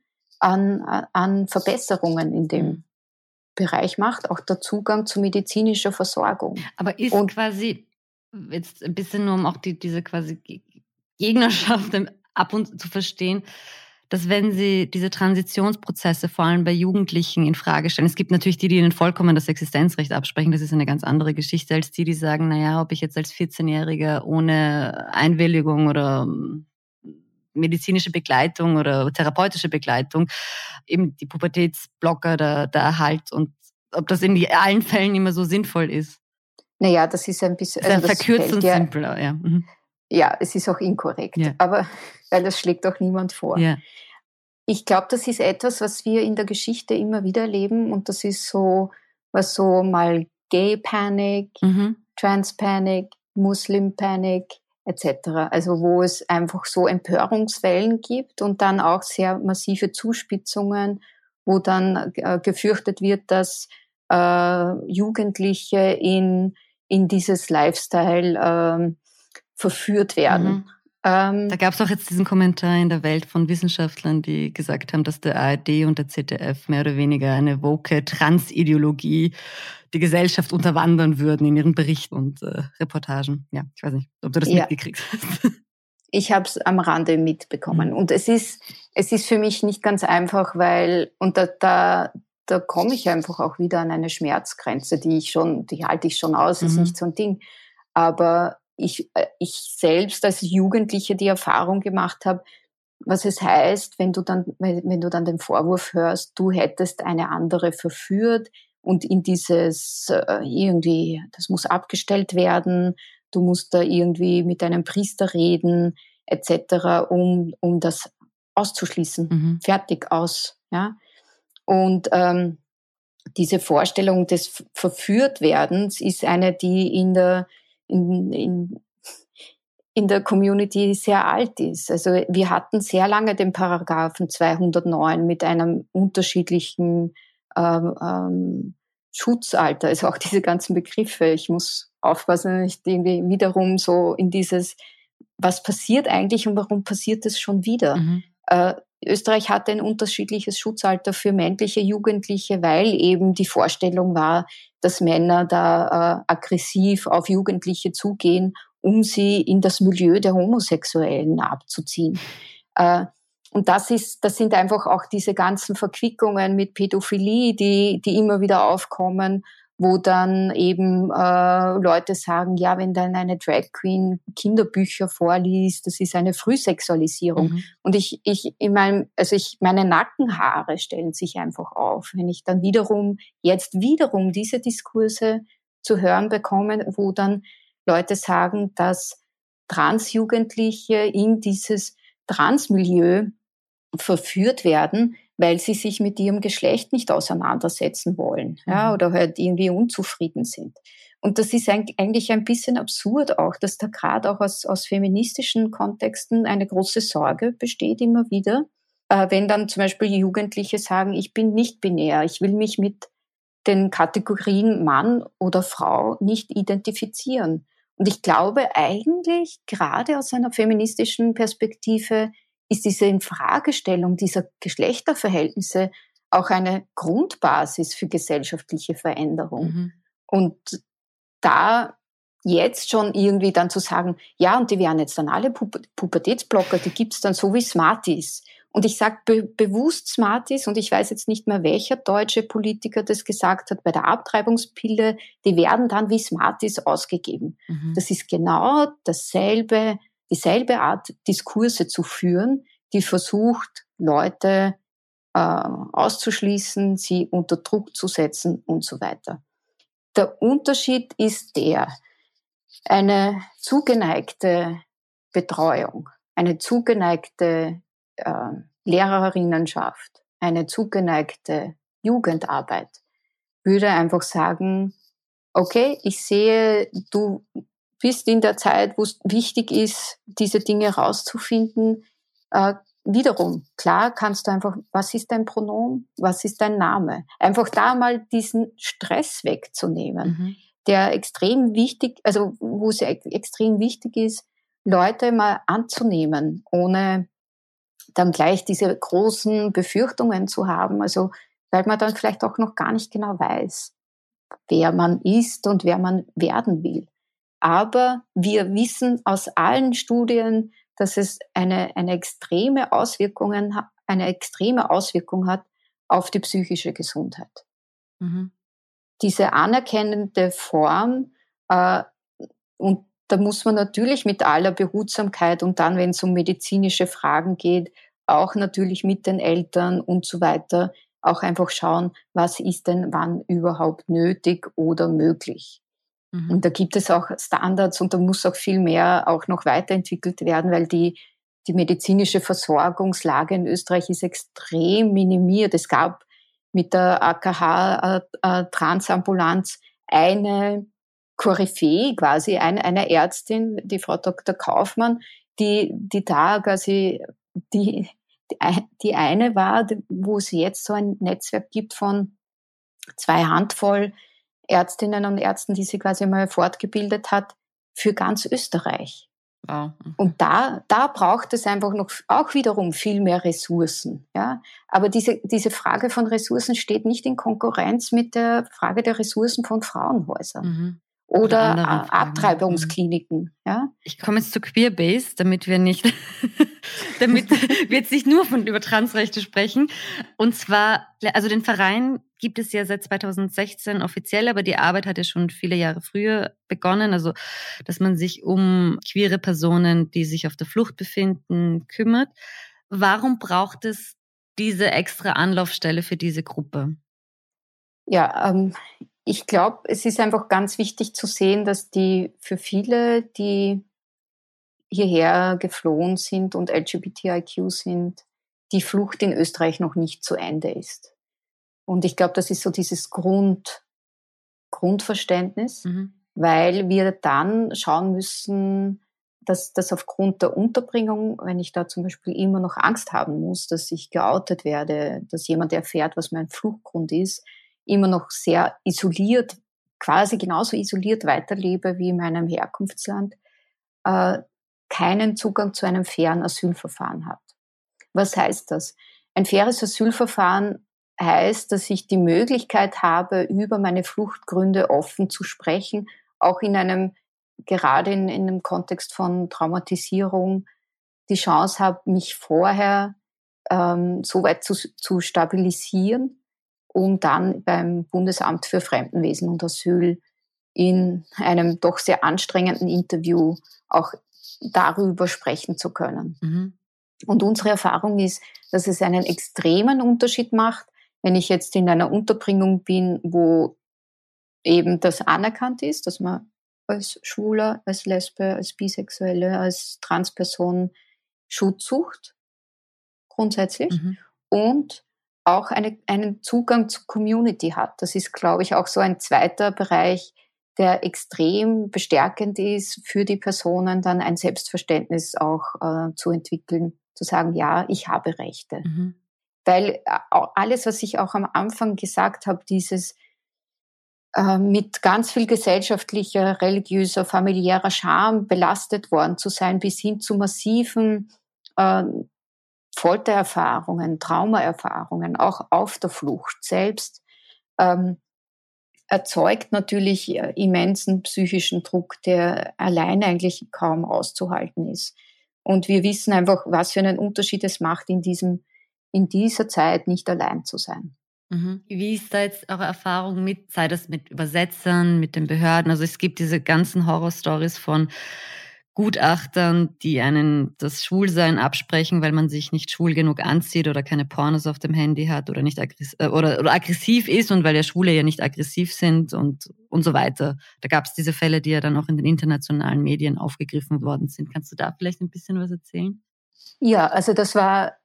an Verbesserungen in dem Bereich macht, auch der Zugang zu medizinischer Versorgung. Aber ist quasi, jetzt ein bisschen nur um auch diese quasi Gegnerschaft ab und zu verstehen, dass wenn sie diese Transitionsprozesse vor allem bei Jugendlichen in Frage stellen, es gibt natürlich die ihnen vollkommen das Existenzrecht absprechen, das ist eine ganz andere Geschichte als die sagen, naja, ob ich jetzt als 14-Jähriger ohne Einwilligung oder medizinische Begleitung oder therapeutische Begleitung, eben die Pubertätsblocker, der Erhalt und ob das in allen Fällen immer so sinnvoll ist. Naja, das ist ein bisschen... Also verkürzt und simpler, ja. Ja, es ist auch inkorrekt, aber weil das schlägt auch niemand vor. Ja. Ich glaube, das ist etwas, was wir in der Geschichte immer wieder erleben und das ist so, was so mal Gay Panic, Trans Panic, Muslim Panic etc. Also wo es einfach so Empörungswellen gibt und dann auch sehr massive Zuspitzungen, wo dann gefürchtet wird, dass Jugendliche in dieses Lifestyle verführt werden. Da gab es auch jetzt diesen Kommentar in der Welt von Wissenschaftlern, die gesagt haben, dass der ARD und der ZDF mehr oder weniger eine woke Transideologie die Gesellschaft unterwandern würden in ihren Berichten und Reportagen. Ja, ich weiß nicht, ob du das mitgekriegt hast. Ich habe es am Rande mitbekommen. Und es ist für mich nicht ganz einfach, weil, und da komme ich einfach auch wieder an eine Schmerzgrenze, die halte ich schon aus, ist nicht so ein Ding. Aber ich selbst als Jugendliche die Erfahrung gemacht habe, was es heißt, wenn du dann den Vorwurf hörst, du hättest eine andere verführt und in dieses irgendwie, das muss abgestellt werden, du musst da irgendwie mit einem Priester reden, etc., um das auszuschließen. Fertig aus. Ja? Und diese Vorstellung des Verführtwerdens ist eine, die in der Community sehr alt ist. Also wir hatten sehr lange den Paragraphen 209 mit einem unterschiedlichen Schutzalter, also auch diese ganzen Begriffe. Ich muss aufpassen, nicht irgendwie wiederum so in dieses, was passiert eigentlich und warum passiert es schon wieder? Österreich hatte ein unterschiedliches Schutzalter für männliche Jugendliche, weil eben die Vorstellung war, dass Männer da aggressiv auf Jugendliche zugehen, um sie in das Milieu der Homosexuellen abzuziehen. Und das sind einfach auch diese ganzen Verquickungen mit Pädophilie, die immer wieder aufkommen, wo dann eben Leute sagen, ja, wenn dann eine Drag Queen Kinderbücher vorliest, das ist eine Frühsexualisierung. Und meine Nackenhaare stellen sich einfach auf, wenn ich dann wiederum diese Diskurse zu hören bekomme, wo dann Leute sagen, dass Transjugendliche in dieses Transmilieu verführt werden, weil sie sich mit ihrem Geschlecht nicht auseinandersetzen wollen, ja, oder halt irgendwie unzufrieden sind. Und das ist eigentlich ein bisschen absurd auch, dass da gerade auch aus feministischen Kontexten eine große Sorge besteht immer wieder, wenn dann zum Beispiel Jugendliche sagen, ich bin nicht binär, ich will mich mit den Kategorien Mann oder Frau nicht identifizieren. Und ich glaube eigentlich, gerade aus einer feministischen Perspektive, ist diese Infragestellung dieser Geschlechterverhältnisse auch eine Grundbasis für gesellschaftliche Veränderung. Mhm. Und da jetzt schon irgendwie dann zu sagen, ja, und die werden jetzt dann alle Pubertätsblocker, die gibt's dann so wie Smarties. Und ich sage bewusst Smarties, und ich weiß jetzt nicht mehr, welcher deutsche Politiker das gesagt hat, bei der Abtreibungspille, die werden dann wie Smarties ausgegeben. Mhm. Das ist genau dieselbe Art, Diskurse zu führen, die versucht, Leute auszuschließen, sie unter Druck zu setzen und so weiter. Der Unterschied ist eine zugeneigte Betreuung, eine zugeneigte Lehrerinnenschaft, eine zugeneigte Jugendarbeit würde einfach sagen, okay, ich sehe, du bist in der Zeit, wo es wichtig ist, diese Dinge rauszufinden. Wiederum, klar kannst du einfach, was ist dein Pronomen, was ist dein Name? Einfach da mal diesen Stress wegzunehmen, der extrem wichtig, also wo es extrem wichtig ist, Leute mal anzunehmen, ohne dann gleich diese großen Befürchtungen zu haben, also weil man dann vielleicht auch noch gar nicht genau weiß, wer man ist und wer man werden will. Aber wir wissen aus allen Studien, dass es eine extreme Auswirkung hat auf die psychische Gesundheit. Mhm. Diese anerkennende Form, und da muss man natürlich mit aller Behutsamkeit und dann, wenn es um medizinische Fragen geht, auch natürlich mit den Eltern und so weiter, auch einfach schauen, was ist denn wann überhaupt nötig oder möglich. Und da gibt es auch Standards und da muss auch viel mehr auch noch weiterentwickelt werden, weil die medizinische Versorgungslage in Österreich ist extrem minimiert. Es gab mit der AKH Transambulanz eine Koryphäe quasi, eine Ärztin, die Frau Dr. Kaufmann, die da quasi die eine war, wo es jetzt so ein Netzwerk gibt von 2 Handvoll Ärztinnen und Ärzten, die sie quasi mal fortgebildet hat für ganz Österreich. Wow. Und da braucht es einfach noch auch wiederum viel mehr Ressourcen. Ja? Aber diese Frage von Ressourcen steht nicht in Konkurrenz mit der Frage der Ressourcen von Frauenhäusern oder Abtreibungskliniken. Ja? Ich komme jetzt zu Queerbase, damit wir nicht, damit wir jetzt nicht nur über Transrechte sprechen. Und zwar, also den Verein gibt es ja seit 2016 offiziell, aber die Arbeit hat ja schon viele Jahre früher begonnen. Also, dass man sich um queere Personen, die sich auf der Flucht befinden, kümmert. Warum braucht es diese extra Anlaufstelle für diese Gruppe? Ja, ich glaube, es ist einfach ganz wichtig zu sehen, dass für viele, die hierher geflohen sind und LGBTIQ sind, die Flucht in Österreich noch nicht zu Ende ist. Und ich glaube, das ist so dieses Grundverständnis, weil wir dann schauen müssen, dass aufgrund der Unterbringung, wenn ich da zum Beispiel immer noch Angst haben muss, dass ich geoutet werde, dass jemand erfährt, was mein Fluchtgrund ist, immer noch sehr isoliert, quasi genauso isoliert weiterlebe wie in meinem Herkunftsland, keinen Zugang zu einem fairen Asylverfahren hat. Was heißt das? Ein faires Asylverfahren heißt, dass ich die Möglichkeit habe, über meine Fluchtgründe offen zu sprechen, auch gerade in einem Kontext von Traumatisierung, die Chance habe, mich vorher so weit zu stabilisieren, um dann beim Bundesamt für Fremdenwesen und Asyl in einem doch sehr anstrengenden Interview auch darüber sprechen zu können. Und unsere Erfahrung ist, dass es einen extremen Unterschied macht, wenn ich jetzt in einer Unterbringung bin, wo eben das anerkannt ist, dass man als Schwuler, als Lesbe, als Bisexuelle, als Transperson Schutzsucht grundsätzlich und auch einen Zugang zur Community hat. Das ist, glaube ich, auch so ein zweiter Bereich, der extrem bestärkend ist für die Personen, dann ein Selbstverständnis auch zu entwickeln, zu sagen, ja, ich habe Rechte. Weil alles, was ich auch am Anfang gesagt habe, dieses mit ganz viel gesellschaftlicher, religiöser, familiärer Scham belastet worden zu sein, bis hin zu massiven Foltererfahrungen, Traumaerfahrungen, auch auf der Flucht selbst, erzeugt natürlich immensen psychischen Druck, der allein eigentlich kaum auszuhalten ist. Und wir wissen einfach, was für einen Unterschied es macht, in dieser Zeit nicht allein zu sein. Wie ist da jetzt eure Erfahrung mit, sei das mit Übersetzern, mit den Behörden? Also es gibt diese ganzen Horrorstories von Gutachtern, die einen das Schwulsein absprechen, weil man sich nicht schwul genug anzieht oder keine Pornos auf dem Handy hat oder nicht oder aggressiv ist und weil ja Schwule ja nicht aggressiv sind und so weiter. Da gab es diese Fälle, die ja dann auch in den internationalen Medien aufgegriffen worden sind. Kannst du da vielleicht ein bisschen was erzählen? Ja, also das war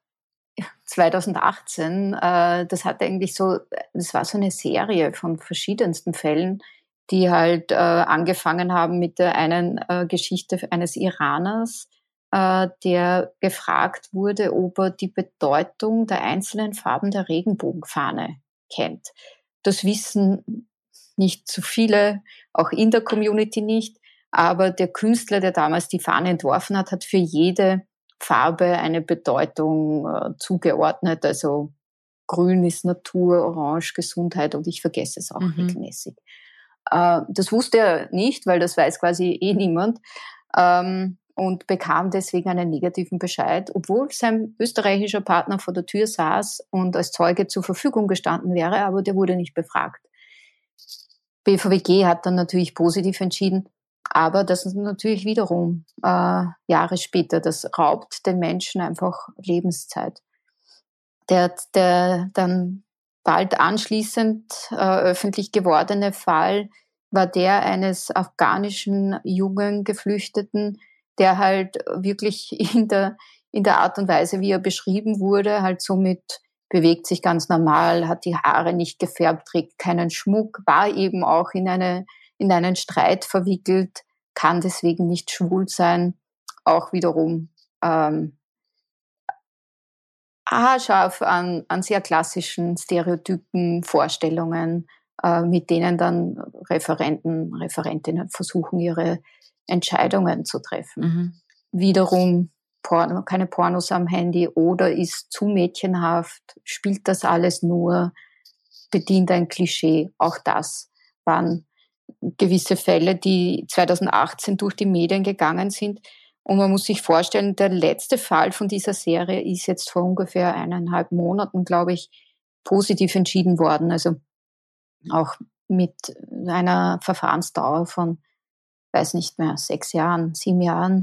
2018, das war so eine Serie von verschiedensten Fällen, die halt angefangen haben mit der einen Geschichte eines Iraners, der gefragt wurde, ob er die Bedeutung der einzelnen Farben der Regenbogenfahne kennt. Das wissen nicht so viele, auch in der Community nicht, aber der Künstler, der damals die Fahne entworfen hat, hat für jede Farbe eine Bedeutung zugeordnet. Also grün ist Natur, orange Gesundheit und ich vergesse es auch regelmäßig. Das wusste er nicht, weil das weiß quasi niemand und bekam deswegen einen negativen Bescheid, obwohl sein österreichischer Partner vor der Tür saß und als Zeuge zur Verfügung gestanden wäre, aber der wurde nicht befragt. BVWG hat dann natürlich positiv entschieden, aber das ist natürlich wiederum Jahre später, das raubt den Menschen einfach Lebenszeit. Der dann bald anschließend öffentlich gewordene Fall war der eines afghanischen jungen Geflüchteten, der halt wirklich in der Art und Weise, wie er beschrieben wurde, halt somit bewegt sich ganz normal, hat die Haare nicht gefärbt, trägt keinen Schmuck, war eben auch in einen Streit verwickelt, kann deswegen nicht schwul sein, auch wiederum haarscharf an sehr klassischen Stereotypen, Vorstellungen, mit denen dann Referentinnen versuchen, ihre Entscheidungen zu treffen. Wiederum keine Pornos am Handy oder ist zu mädchenhaft, spielt das alles nur, bedient ein Klischee. Auch das waren gewisse Fälle, die 2018 durch die Medien gegangen sind. Und man muss sich vorstellen, der letzte Fall von dieser Serie ist jetzt vor ungefähr 1,5 Monaten, glaube ich, positiv entschieden worden. Also auch mit einer Verfahrensdauer von, weiß nicht mehr, 6 Jahren, 7 Jahren.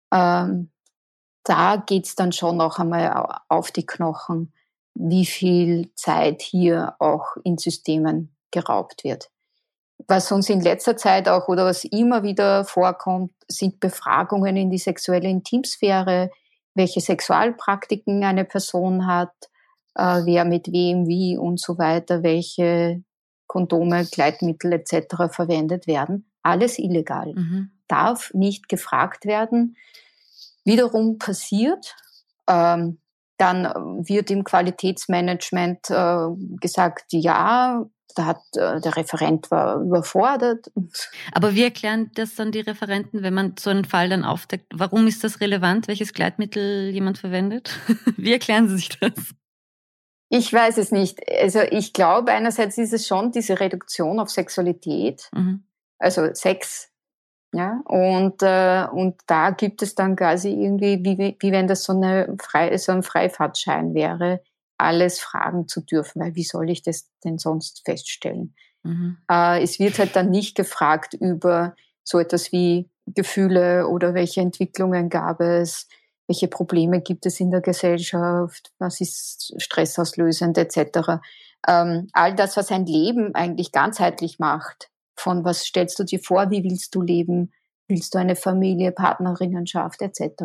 Da geht's dann schon noch einmal auf die Knochen, wie viel Zeit hier auch in Systemen geraubt wird. Was uns in letzter Zeit auch oder was immer wieder vorkommt, sind Befragungen in die sexuelle Intimsphäre, welche Sexualpraktiken eine Person hat, wer mit wem, wie und so weiter, welche Kondome, Gleitmittel etc. verwendet werden. Alles illegal. Darf nicht gefragt werden. Wiederum passiert, dann wird im Qualitätsmanagement gesagt, ja, da hat der Referent war überfordert. Aber wie erklären das dann die Referenten, wenn man so einen Fall dann aufdeckt? Warum ist das relevant, welches Gleitmittel jemand verwendet? Wie erklären Sie sich das? Ich weiß es nicht. Also ich glaube, einerseits ist es schon diese Reduktion auf Sexualität, also Sex. Ja, und da gibt es dann quasi irgendwie, wie wenn das so ein Freifahrtschein wäre, alles fragen zu dürfen, weil wie soll ich das denn sonst feststellen? Es wird halt dann nicht gefragt über so etwas wie Gefühle oder welche Entwicklungen gab es, welche Probleme gibt es in der Gesellschaft, was ist stressauslösend etc. All das, was ein Leben eigentlich ganzheitlich macht, von was stellst du dir vor, wie willst du leben, willst du eine Familie, Partnerinnenschaft etc.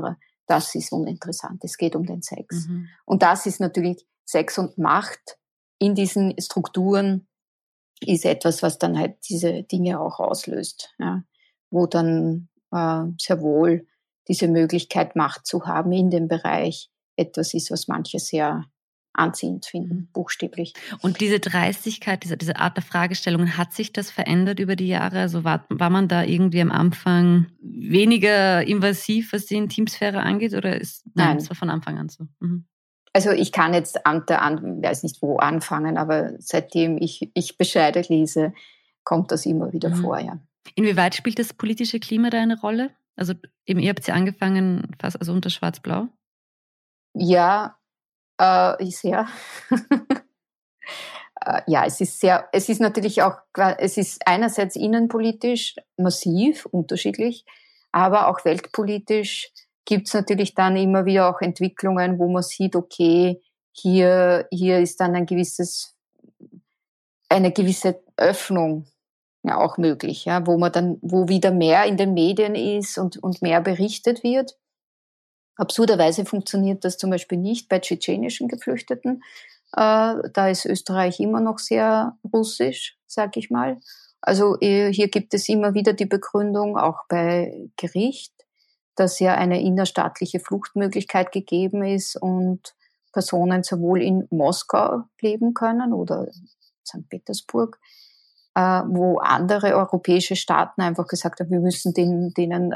das ist uninteressant. Es geht um den Sex. Und das ist natürlich Sex und Macht in diesen Strukturen ist etwas, was dann halt diese Dinge auch auslöst, ja, wo dann sehr wohl diese Möglichkeit, Macht zu haben in dem Bereich, etwas ist, was manche sehr anziehend finden, buchstäblich. Und diese Dreistigkeit, diese Art der Fragestellungen, hat sich das verändert über die Jahre? Also war man da irgendwie am Anfang weniger invasiv, was die Intimsphäre angeht? Oder Nein, es war von Anfang an so? Also ich kann jetzt weiß nicht wo anfangen, aber seitdem ich Bescheide lese, kommt das immer wieder vor, ja. Inwieweit spielt das politische Klima da eine Rolle? Also eben, ihr habt ja angefangen, fast also unter Schwarz-Blau? Ja, sehr. Ja, es ist natürlich auch, es ist einerseits innenpolitisch massiv unterschiedlich, aber auch weltpolitisch gibt es natürlich dann immer wieder auch Entwicklungen, wo man sieht, okay, hier ist dann eine gewisse Öffnung ja auch möglich, ja, wo wieder mehr in den Medien ist und mehr berichtet wird. Absurderweise funktioniert das zum Beispiel nicht bei tschetschenischen Geflüchteten. Da ist Österreich immer noch sehr russisch, sag ich mal. Also hier gibt es immer wieder die Begründung, auch bei Gericht, dass ja eine innerstaatliche Fluchtmöglichkeit gegeben ist und Personen sowohl in Moskau leben können oder St. Petersburg, wo andere europäische Staaten einfach gesagt haben, wir müssen denen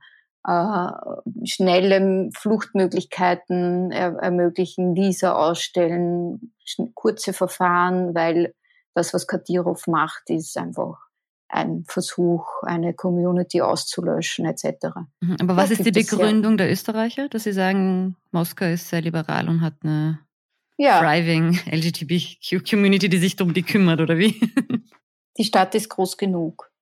schnelle Fluchtmöglichkeiten ermöglichen, Visa ausstellen, kurze Verfahren, weil das, was Kadyrov macht, ist einfach ein Versuch, eine Community auszulöschen etc. Aber was ist die Begründung der Österreicher, dass sie sagen, Moskau ist sehr liberal und hat eine thriving LGBTQ-Community, die sich um die kümmert, oder wie? Die Stadt ist groß genug.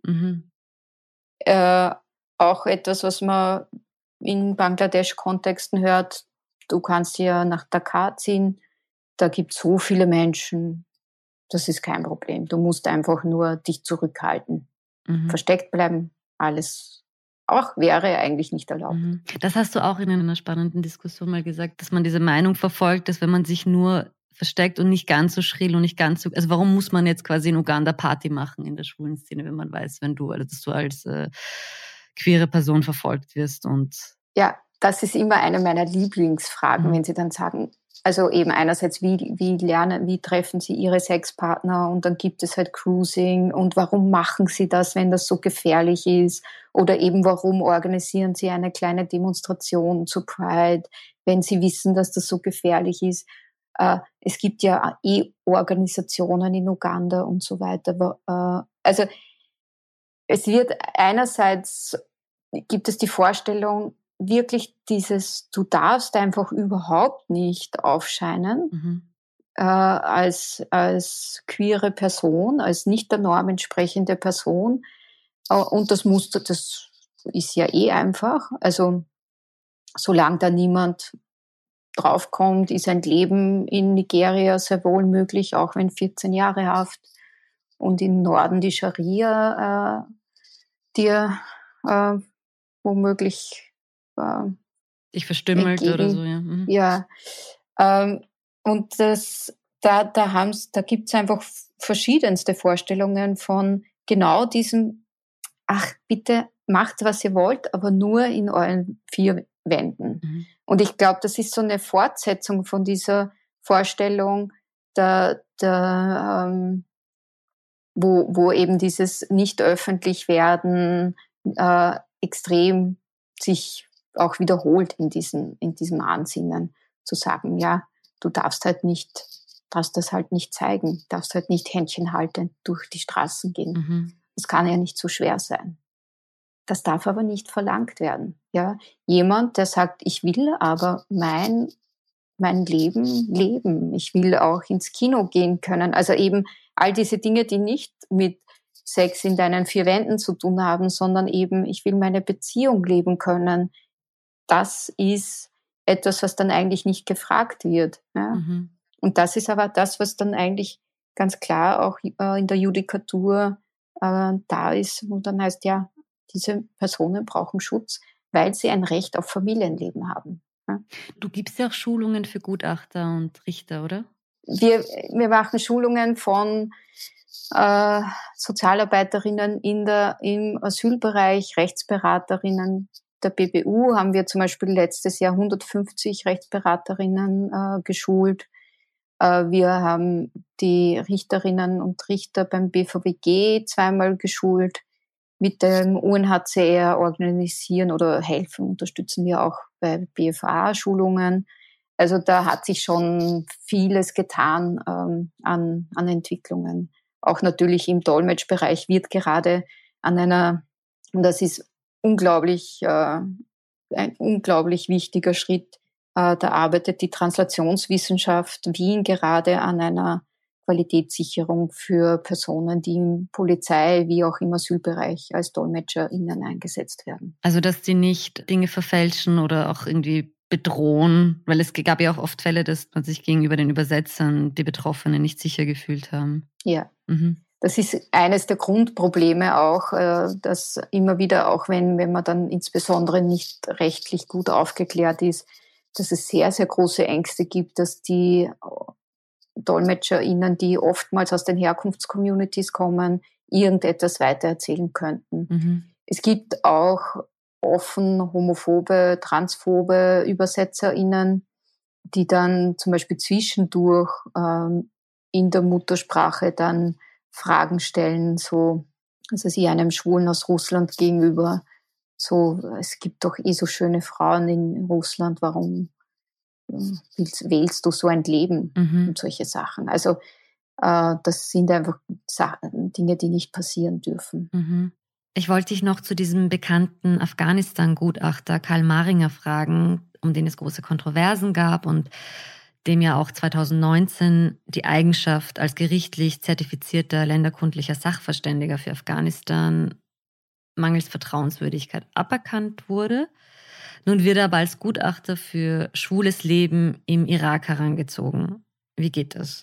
Auch etwas, was man in Bangladesch-Kontexten hört, du kannst ja nach Dhaka ziehen, da gibt es so viele Menschen, das ist kein Problem. Du musst einfach nur dich zurückhalten, versteckt bleiben, alles auch wäre eigentlich nicht erlaubt. Das hast du auch in einer spannenden Diskussion mal gesagt, dass man diese Meinung verfolgt, dass wenn man sich nur versteckt und nicht ganz so schrill und nicht ganz so, also warum muss man jetzt quasi in Uganda Party machen in der schwulen Szene, wenn man weiß, dass du als queere Person verfolgt wirst und... Ja, das ist immer eine meiner Lieblingsfragen, wenn sie dann sagen, also eben einerseits, wie treffen sie ihre Sexpartner und dann gibt es halt Cruising und warum machen sie das, wenn das so gefährlich ist oder eben warum organisieren sie eine kleine Demonstration zu Pride, wenn sie wissen, dass das so gefährlich ist. Es gibt ja Organisationen in Uganda und so weiter. Also es wird einerseits, gibt es die Vorstellung, wirklich du darfst einfach überhaupt nicht aufscheinen als queere Person, als nicht der Norm entsprechende Person. Und das ist ja einfach. Also solange da niemand draufkommt, ist ein Leben in Nigeria sehr wohl möglich, auch wenn 14 Jahre Haft und im Norden die Scharia dir womöglich dich verstümmelt oder so, ja. Ja, und da gibt's einfach verschiedenste Vorstellungen von genau diesem, ach, bitte macht, was ihr wollt, aber nur in euren 4 Wänden. Und ich glaube, das ist so eine Fortsetzung von dieser Vorstellung, wo eben dieses nicht öffentlich werden extrem sich auch wiederholt in diesem Ansinnen, zu sagen, ja, du darfst das halt nicht zeigen, darfst halt nicht Händchen halten durch die Straßen gehen. Das kann ja nicht so schwer sein. Das darf aber nicht verlangt werden. Ja, jemand, der sagt, ich will aber mein Leben leben, ich will auch ins Kino gehen können. Also eben all diese Dinge, die nicht mit Sex in deinen 4 Wänden zu tun haben, sondern eben, ich will meine Beziehung leben können. Das ist etwas, was dann eigentlich nicht gefragt wird. Ja? Und das ist aber das, was dann eigentlich ganz klar auch in der Judikatur da ist, wo dann heißt, ja, diese Personen brauchen Schutz, weil sie ein Recht auf Familienleben haben. Ja. Du gibst ja auch Schulungen für Gutachter und Richter, oder? Wir machen Schulungen von Sozialarbeiterinnen im Asylbereich, Rechtsberaterinnen. Der BBU haben wir zum Beispiel letztes Jahr 150 Rechtsberaterinnen geschult. Wir haben die Richterinnen und Richter beim BVWG zweimal geschult. Mit dem UNHCR organisieren oder helfen, unterstützen wir auch bei BFA-Schulungen. Also da hat sich schon vieles getan an Entwicklungen. Auch natürlich im Dolmetschbereich wird gerade und das ist ein unglaublich wichtiger Schritt, da arbeitet die Translationswissenschaft Wien gerade an einer Qualitätssicherung für Personen, die im Polizei- wie auch im Asylbereich als DolmetscherInnen eingesetzt werden. Also, dass die nicht Dinge verfälschen oder auch irgendwie bedrohen, weil es gab ja auch oft Fälle, dass man sich gegenüber den Übersetzern, die Betroffenen, nicht sicher gefühlt haben. Ja. Mhm. Das ist eines der Grundprobleme auch, dass immer wieder, auch wenn man dann insbesondere nicht rechtlich gut aufgeklärt ist, dass es sehr, sehr große Ängste gibt, dass die DolmetscherInnen, die oftmals aus den Herkunftscommunities kommen, irgendetwas weitererzählen könnten. Mhm. Es gibt auch offen homophobe, transphobe ÜbersetzerInnen, die dann zum Beispiel zwischendurch in der Muttersprache dann Fragen stellen, so, also sie einem Schwulen aus Russland gegenüber, so, es gibt doch so schöne Frauen in Russland, warum wählst du so ein Leben und solche Sachen. Also das sind einfach Dinge, die nicht passieren dürfen. Mhm. Ich wollte dich noch zu diesem bekannten Afghanistan-Gutachter Karl Maringer fragen, um den es große Kontroversen gab und dem ja auch 2019 die Eigenschaft als gerichtlich zertifizierter länderkundlicher Sachverständiger für Afghanistan mangels Vertrauenswürdigkeit aberkannt wurde. Nun wird er aber als Gutachter für schwules Leben im Irak herangezogen. Wie geht das?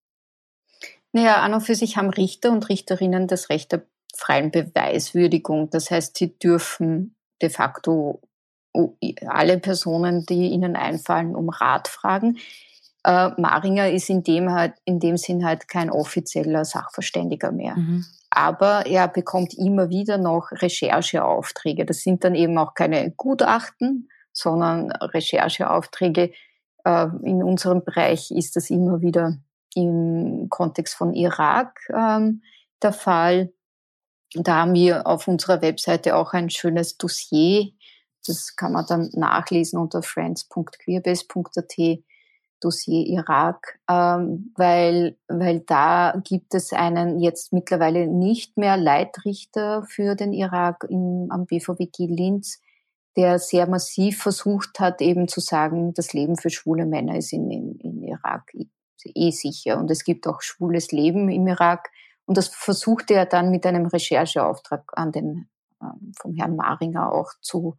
Naja, an und für sich haben Richter und Richterinnen das Recht der freien Beweiswürdigung. Das heißt, sie dürfen de facto alle Personen, die ihnen einfallen, um Rat fragen. Maringer ist in dem Sinn halt kein offizieller Sachverständiger mehr. Mhm. Aber er bekommt immer wieder noch Rechercheaufträge. Das sind dann eben auch keine Gutachten, sondern Rechercheaufträge. In unserem Bereich ist das immer wieder im Kontext von Irak der Fall. Da haben wir auf unserer Webseite auch ein schönes Dossier. Das kann man dann nachlesen unter friends.queerbase.at, Dossier Irak, weil da gibt es einen jetzt mittlerweile nicht mehr Leitrichter für den Irak am BVWG Linz, der sehr massiv versucht hat, eben zu sagen, das Leben für schwule Männer ist in Irak sicher. Und es gibt auch schwules Leben im Irak. Und das versuchte er dann mit einem Rechercheauftrag vom Herrn Maringer auch zu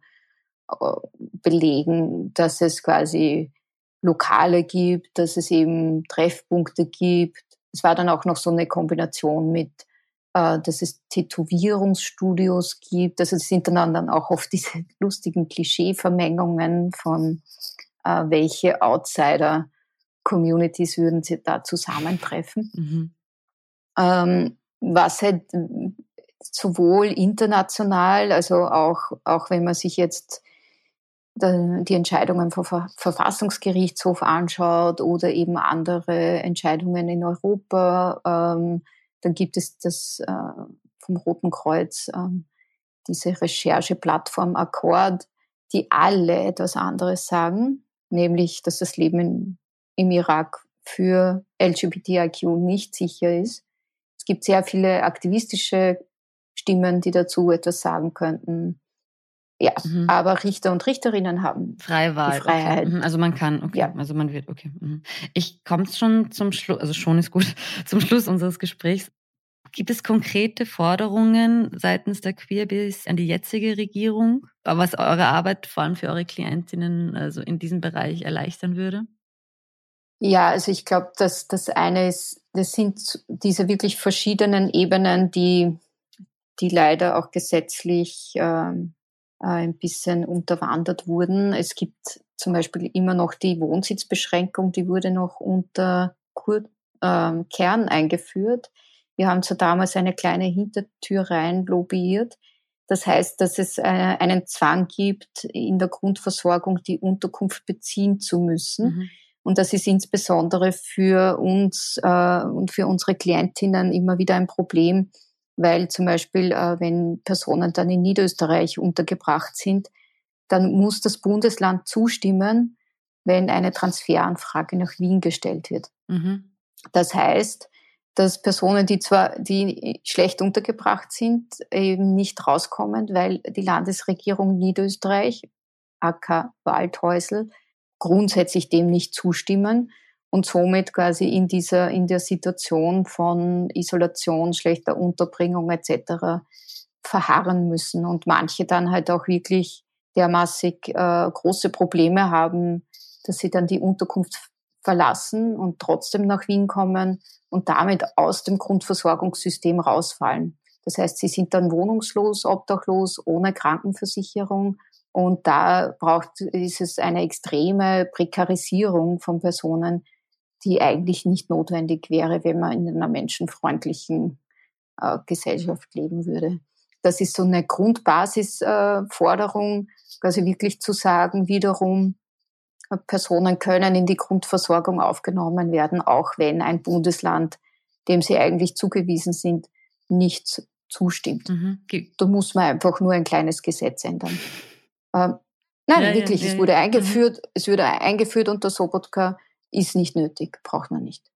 belegen, dass es quasi Lokale gibt, dass es eben Treffpunkte gibt. Es war dann auch noch so eine Kombination mit, dass es Tätowierungsstudios gibt. Also es sind dann auch oft diese lustigen Klischee-Vermengungen von welche Outsider-Communities würden sie da zusammentreffen. Mhm. Was halt sowohl international, also auch wenn man sich jetzt die Entscheidungen vom Verfassungsgerichtshof anschaut oder eben andere Entscheidungen in Europa, dann gibt es das vom Roten Kreuz, diese Rechercheplattform Accord, die alle etwas anderes sagen, nämlich, dass das Leben im Irak für LGBTIQ nicht sicher ist. Es gibt sehr viele aktivistische Stimmen, die dazu etwas sagen könnten. Ja, aber Richter und Richterinnen haben freie Wahl. Die Freiheit. Okay. Also man kann, okay. Ja. Also man wird, okay. Ich komme schon zum Schluss, also schon ist gut, zum Schluss unseres Gesprächs. Gibt es konkrete Forderungen seitens der Queerbase an die jetzige Regierung, was eure Arbeit vor allem für eure Klientinnen also in diesem Bereich erleichtern würde? Ja, also ich glaube, dass das eine ist, das sind diese wirklich verschiedenen Ebenen, die leider auch gesetzlich ein bisschen unterwandert wurden. Es gibt zum Beispiel immer noch die Wohnsitzbeschränkung, die wurde noch unter Kern eingeführt. Wir haben zwar damals eine kleine Hintertür rein lobbyiert. Das heißt, dass es einen Zwang gibt, in der Grundversorgung die Unterkunft beziehen zu müssen. Mhm. Und das ist insbesondere für uns und für unsere Klientinnen immer wieder ein Problem, weil zum Beispiel, wenn Personen dann in Niederösterreich untergebracht sind, dann muss das Bundesland zustimmen, wenn eine Transferanfrage nach Wien gestellt wird. Mhm. Das heißt, dass Personen, die schlecht untergebracht sind, eben nicht rauskommen, weil die Landesregierung Niederösterreich, aka Waldhäusl, grundsätzlich dem nicht zustimmen und somit quasi in der Situation von Isolation, schlechter Unterbringung etc. verharren müssen und manche dann halt auch wirklich dermaßig große Probleme haben, dass sie dann die Unterkunft verlassen und trotzdem nach Wien kommen und damit aus dem Grundversorgungssystem rausfallen. Das heißt, sie sind dann wohnungslos, obdachlos, ohne Krankenversicherung und da ist es eine extreme Prekarisierung von Personen, die eigentlich nicht notwendig wäre, wenn man in einer menschenfreundlichen Gesellschaft leben würde. Das ist so eine Grundbasisforderung, also wirklich zu sagen, wiederum, Personen können in die Grundversorgung aufgenommen werden, auch wenn ein Bundesland, dem sie eigentlich zugewiesen sind, nicht zustimmt. Mhm. Da muss man einfach nur ein kleines Gesetz ändern. Es wurde eingeführt, es wurde eingeführt unter Sobotka, ist nicht nötig, braucht man nicht.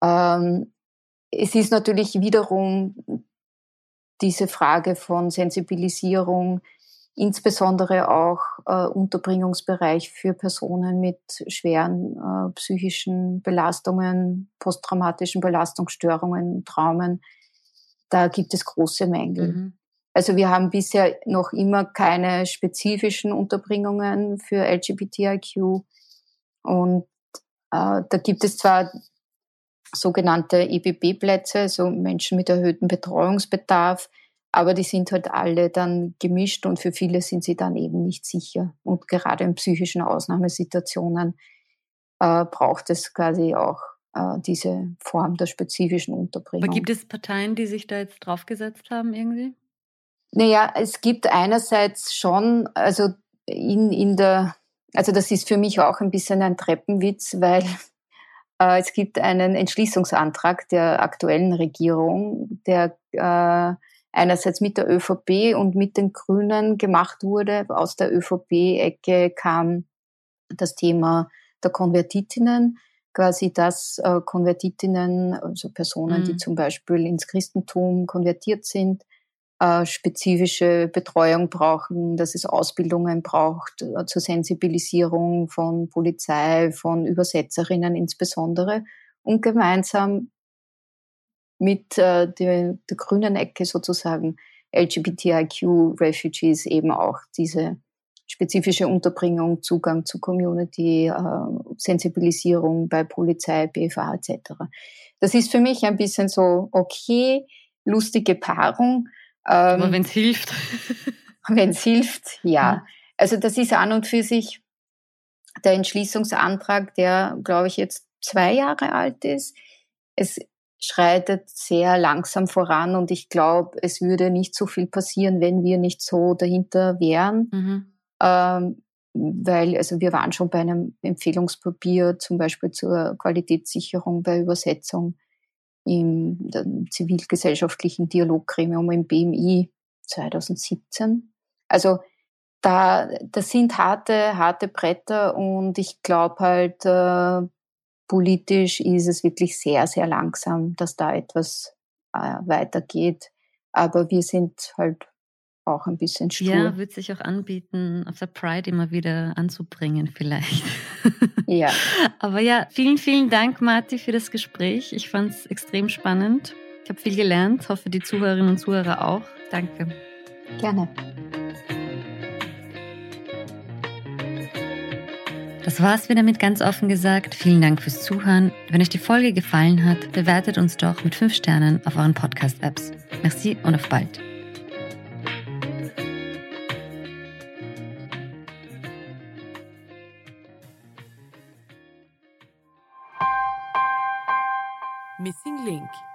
Es ist natürlich wiederum diese Frage von Sensibilisierung, insbesondere auch Unterbringungsbereich für Personen mit schweren psychischen Belastungen, posttraumatischen Belastungsstörungen, Traumen. Da gibt es große Mängel. Mhm. Also wir haben bisher noch immer keine spezifischen Unterbringungen für LGBTIQ und da gibt es zwar sogenannte EBB-Plätze, also Menschen mit erhöhtem Betreuungsbedarf, aber die sind halt alle dann gemischt und für viele sind sie dann eben nicht sicher. Und gerade in psychischen Ausnahmesituationen braucht es quasi auch diese Form der spezifischen Unterbringung. Aber gibt es Parteien, die sich da jetzt draufgesetzt haben irgendwie? Naja, es gibt einerseits schon, also also das ist für mich auch ein bisschen ein Treppenwitz, weil es gibt einen Entschließungsantrag der aktuellen Regierung, der einerseits mit der ÖVP und mit den Grünen gemacht wurde. Aus der ÖVP-Ecke kam das Thema der Konvertitinnen, quasi dass Konvertitinnen, also Personen, die zum Beispiel ins Christentum konvertiert sind, spezifische Betreuung brauchen, dass es Ausbildungen braucht zur Sensibilisierung von Polizei, von Übersetzerinnen insbesondere und gemeinsam mit der grünen Ecke sozusagen LGBTIQ-Refugees eben auch diese spezifische Unterbringung, Zugang zu Community, Sensibilisierung bei Polizei, BFA etc. Das ist für mich ein bisschen so, okay, lustige Paarung. Aber wenn es hilft. Wenn es hilft, ja. Also das ist an und für sich der Entschließungsantrag, der, glaube ich, jetzt 2 Jahre alt ist. Es schreitet sehr langsam voran und ich glaube, es würde nicht so viel passieren, wenn wir nicht so dahinter wären. Mhm. Weil, also wir waren schon bei einem Empfehlungspapier, zum Beispiel zur Qualitätssicherung bei Übersetzung im zivilgesellschaftlichen Dialoggremium im BMI 2017. Also das sind harte Bretter und ich glaube halt, politisch ist es wirklich sehr, sehr langsam, dass da etwas weitergeht. Aber wir sind halt auch ein bisschen stur. Ja, wird sich auch anbieten, auf der Pride immer wieder anzubringen vielleicht. Ja. Aber ja, vielen, vielen Dank, Marti, für das Gespräch. Ich fand es extrem spannend. Ich habe viel gelernt, hoffe die Zuhörerinnen und Zuhörer auch. Danke. Gerne. Das war's wieder mit ganz offen gesagt. Vielen Dank fürs Zuhören. Wenn euch die Folge gefallen hat, bewertet uns doch mit 5 Sternen auf euren Podcast-Apps. Merci und auf bald. Missing Link.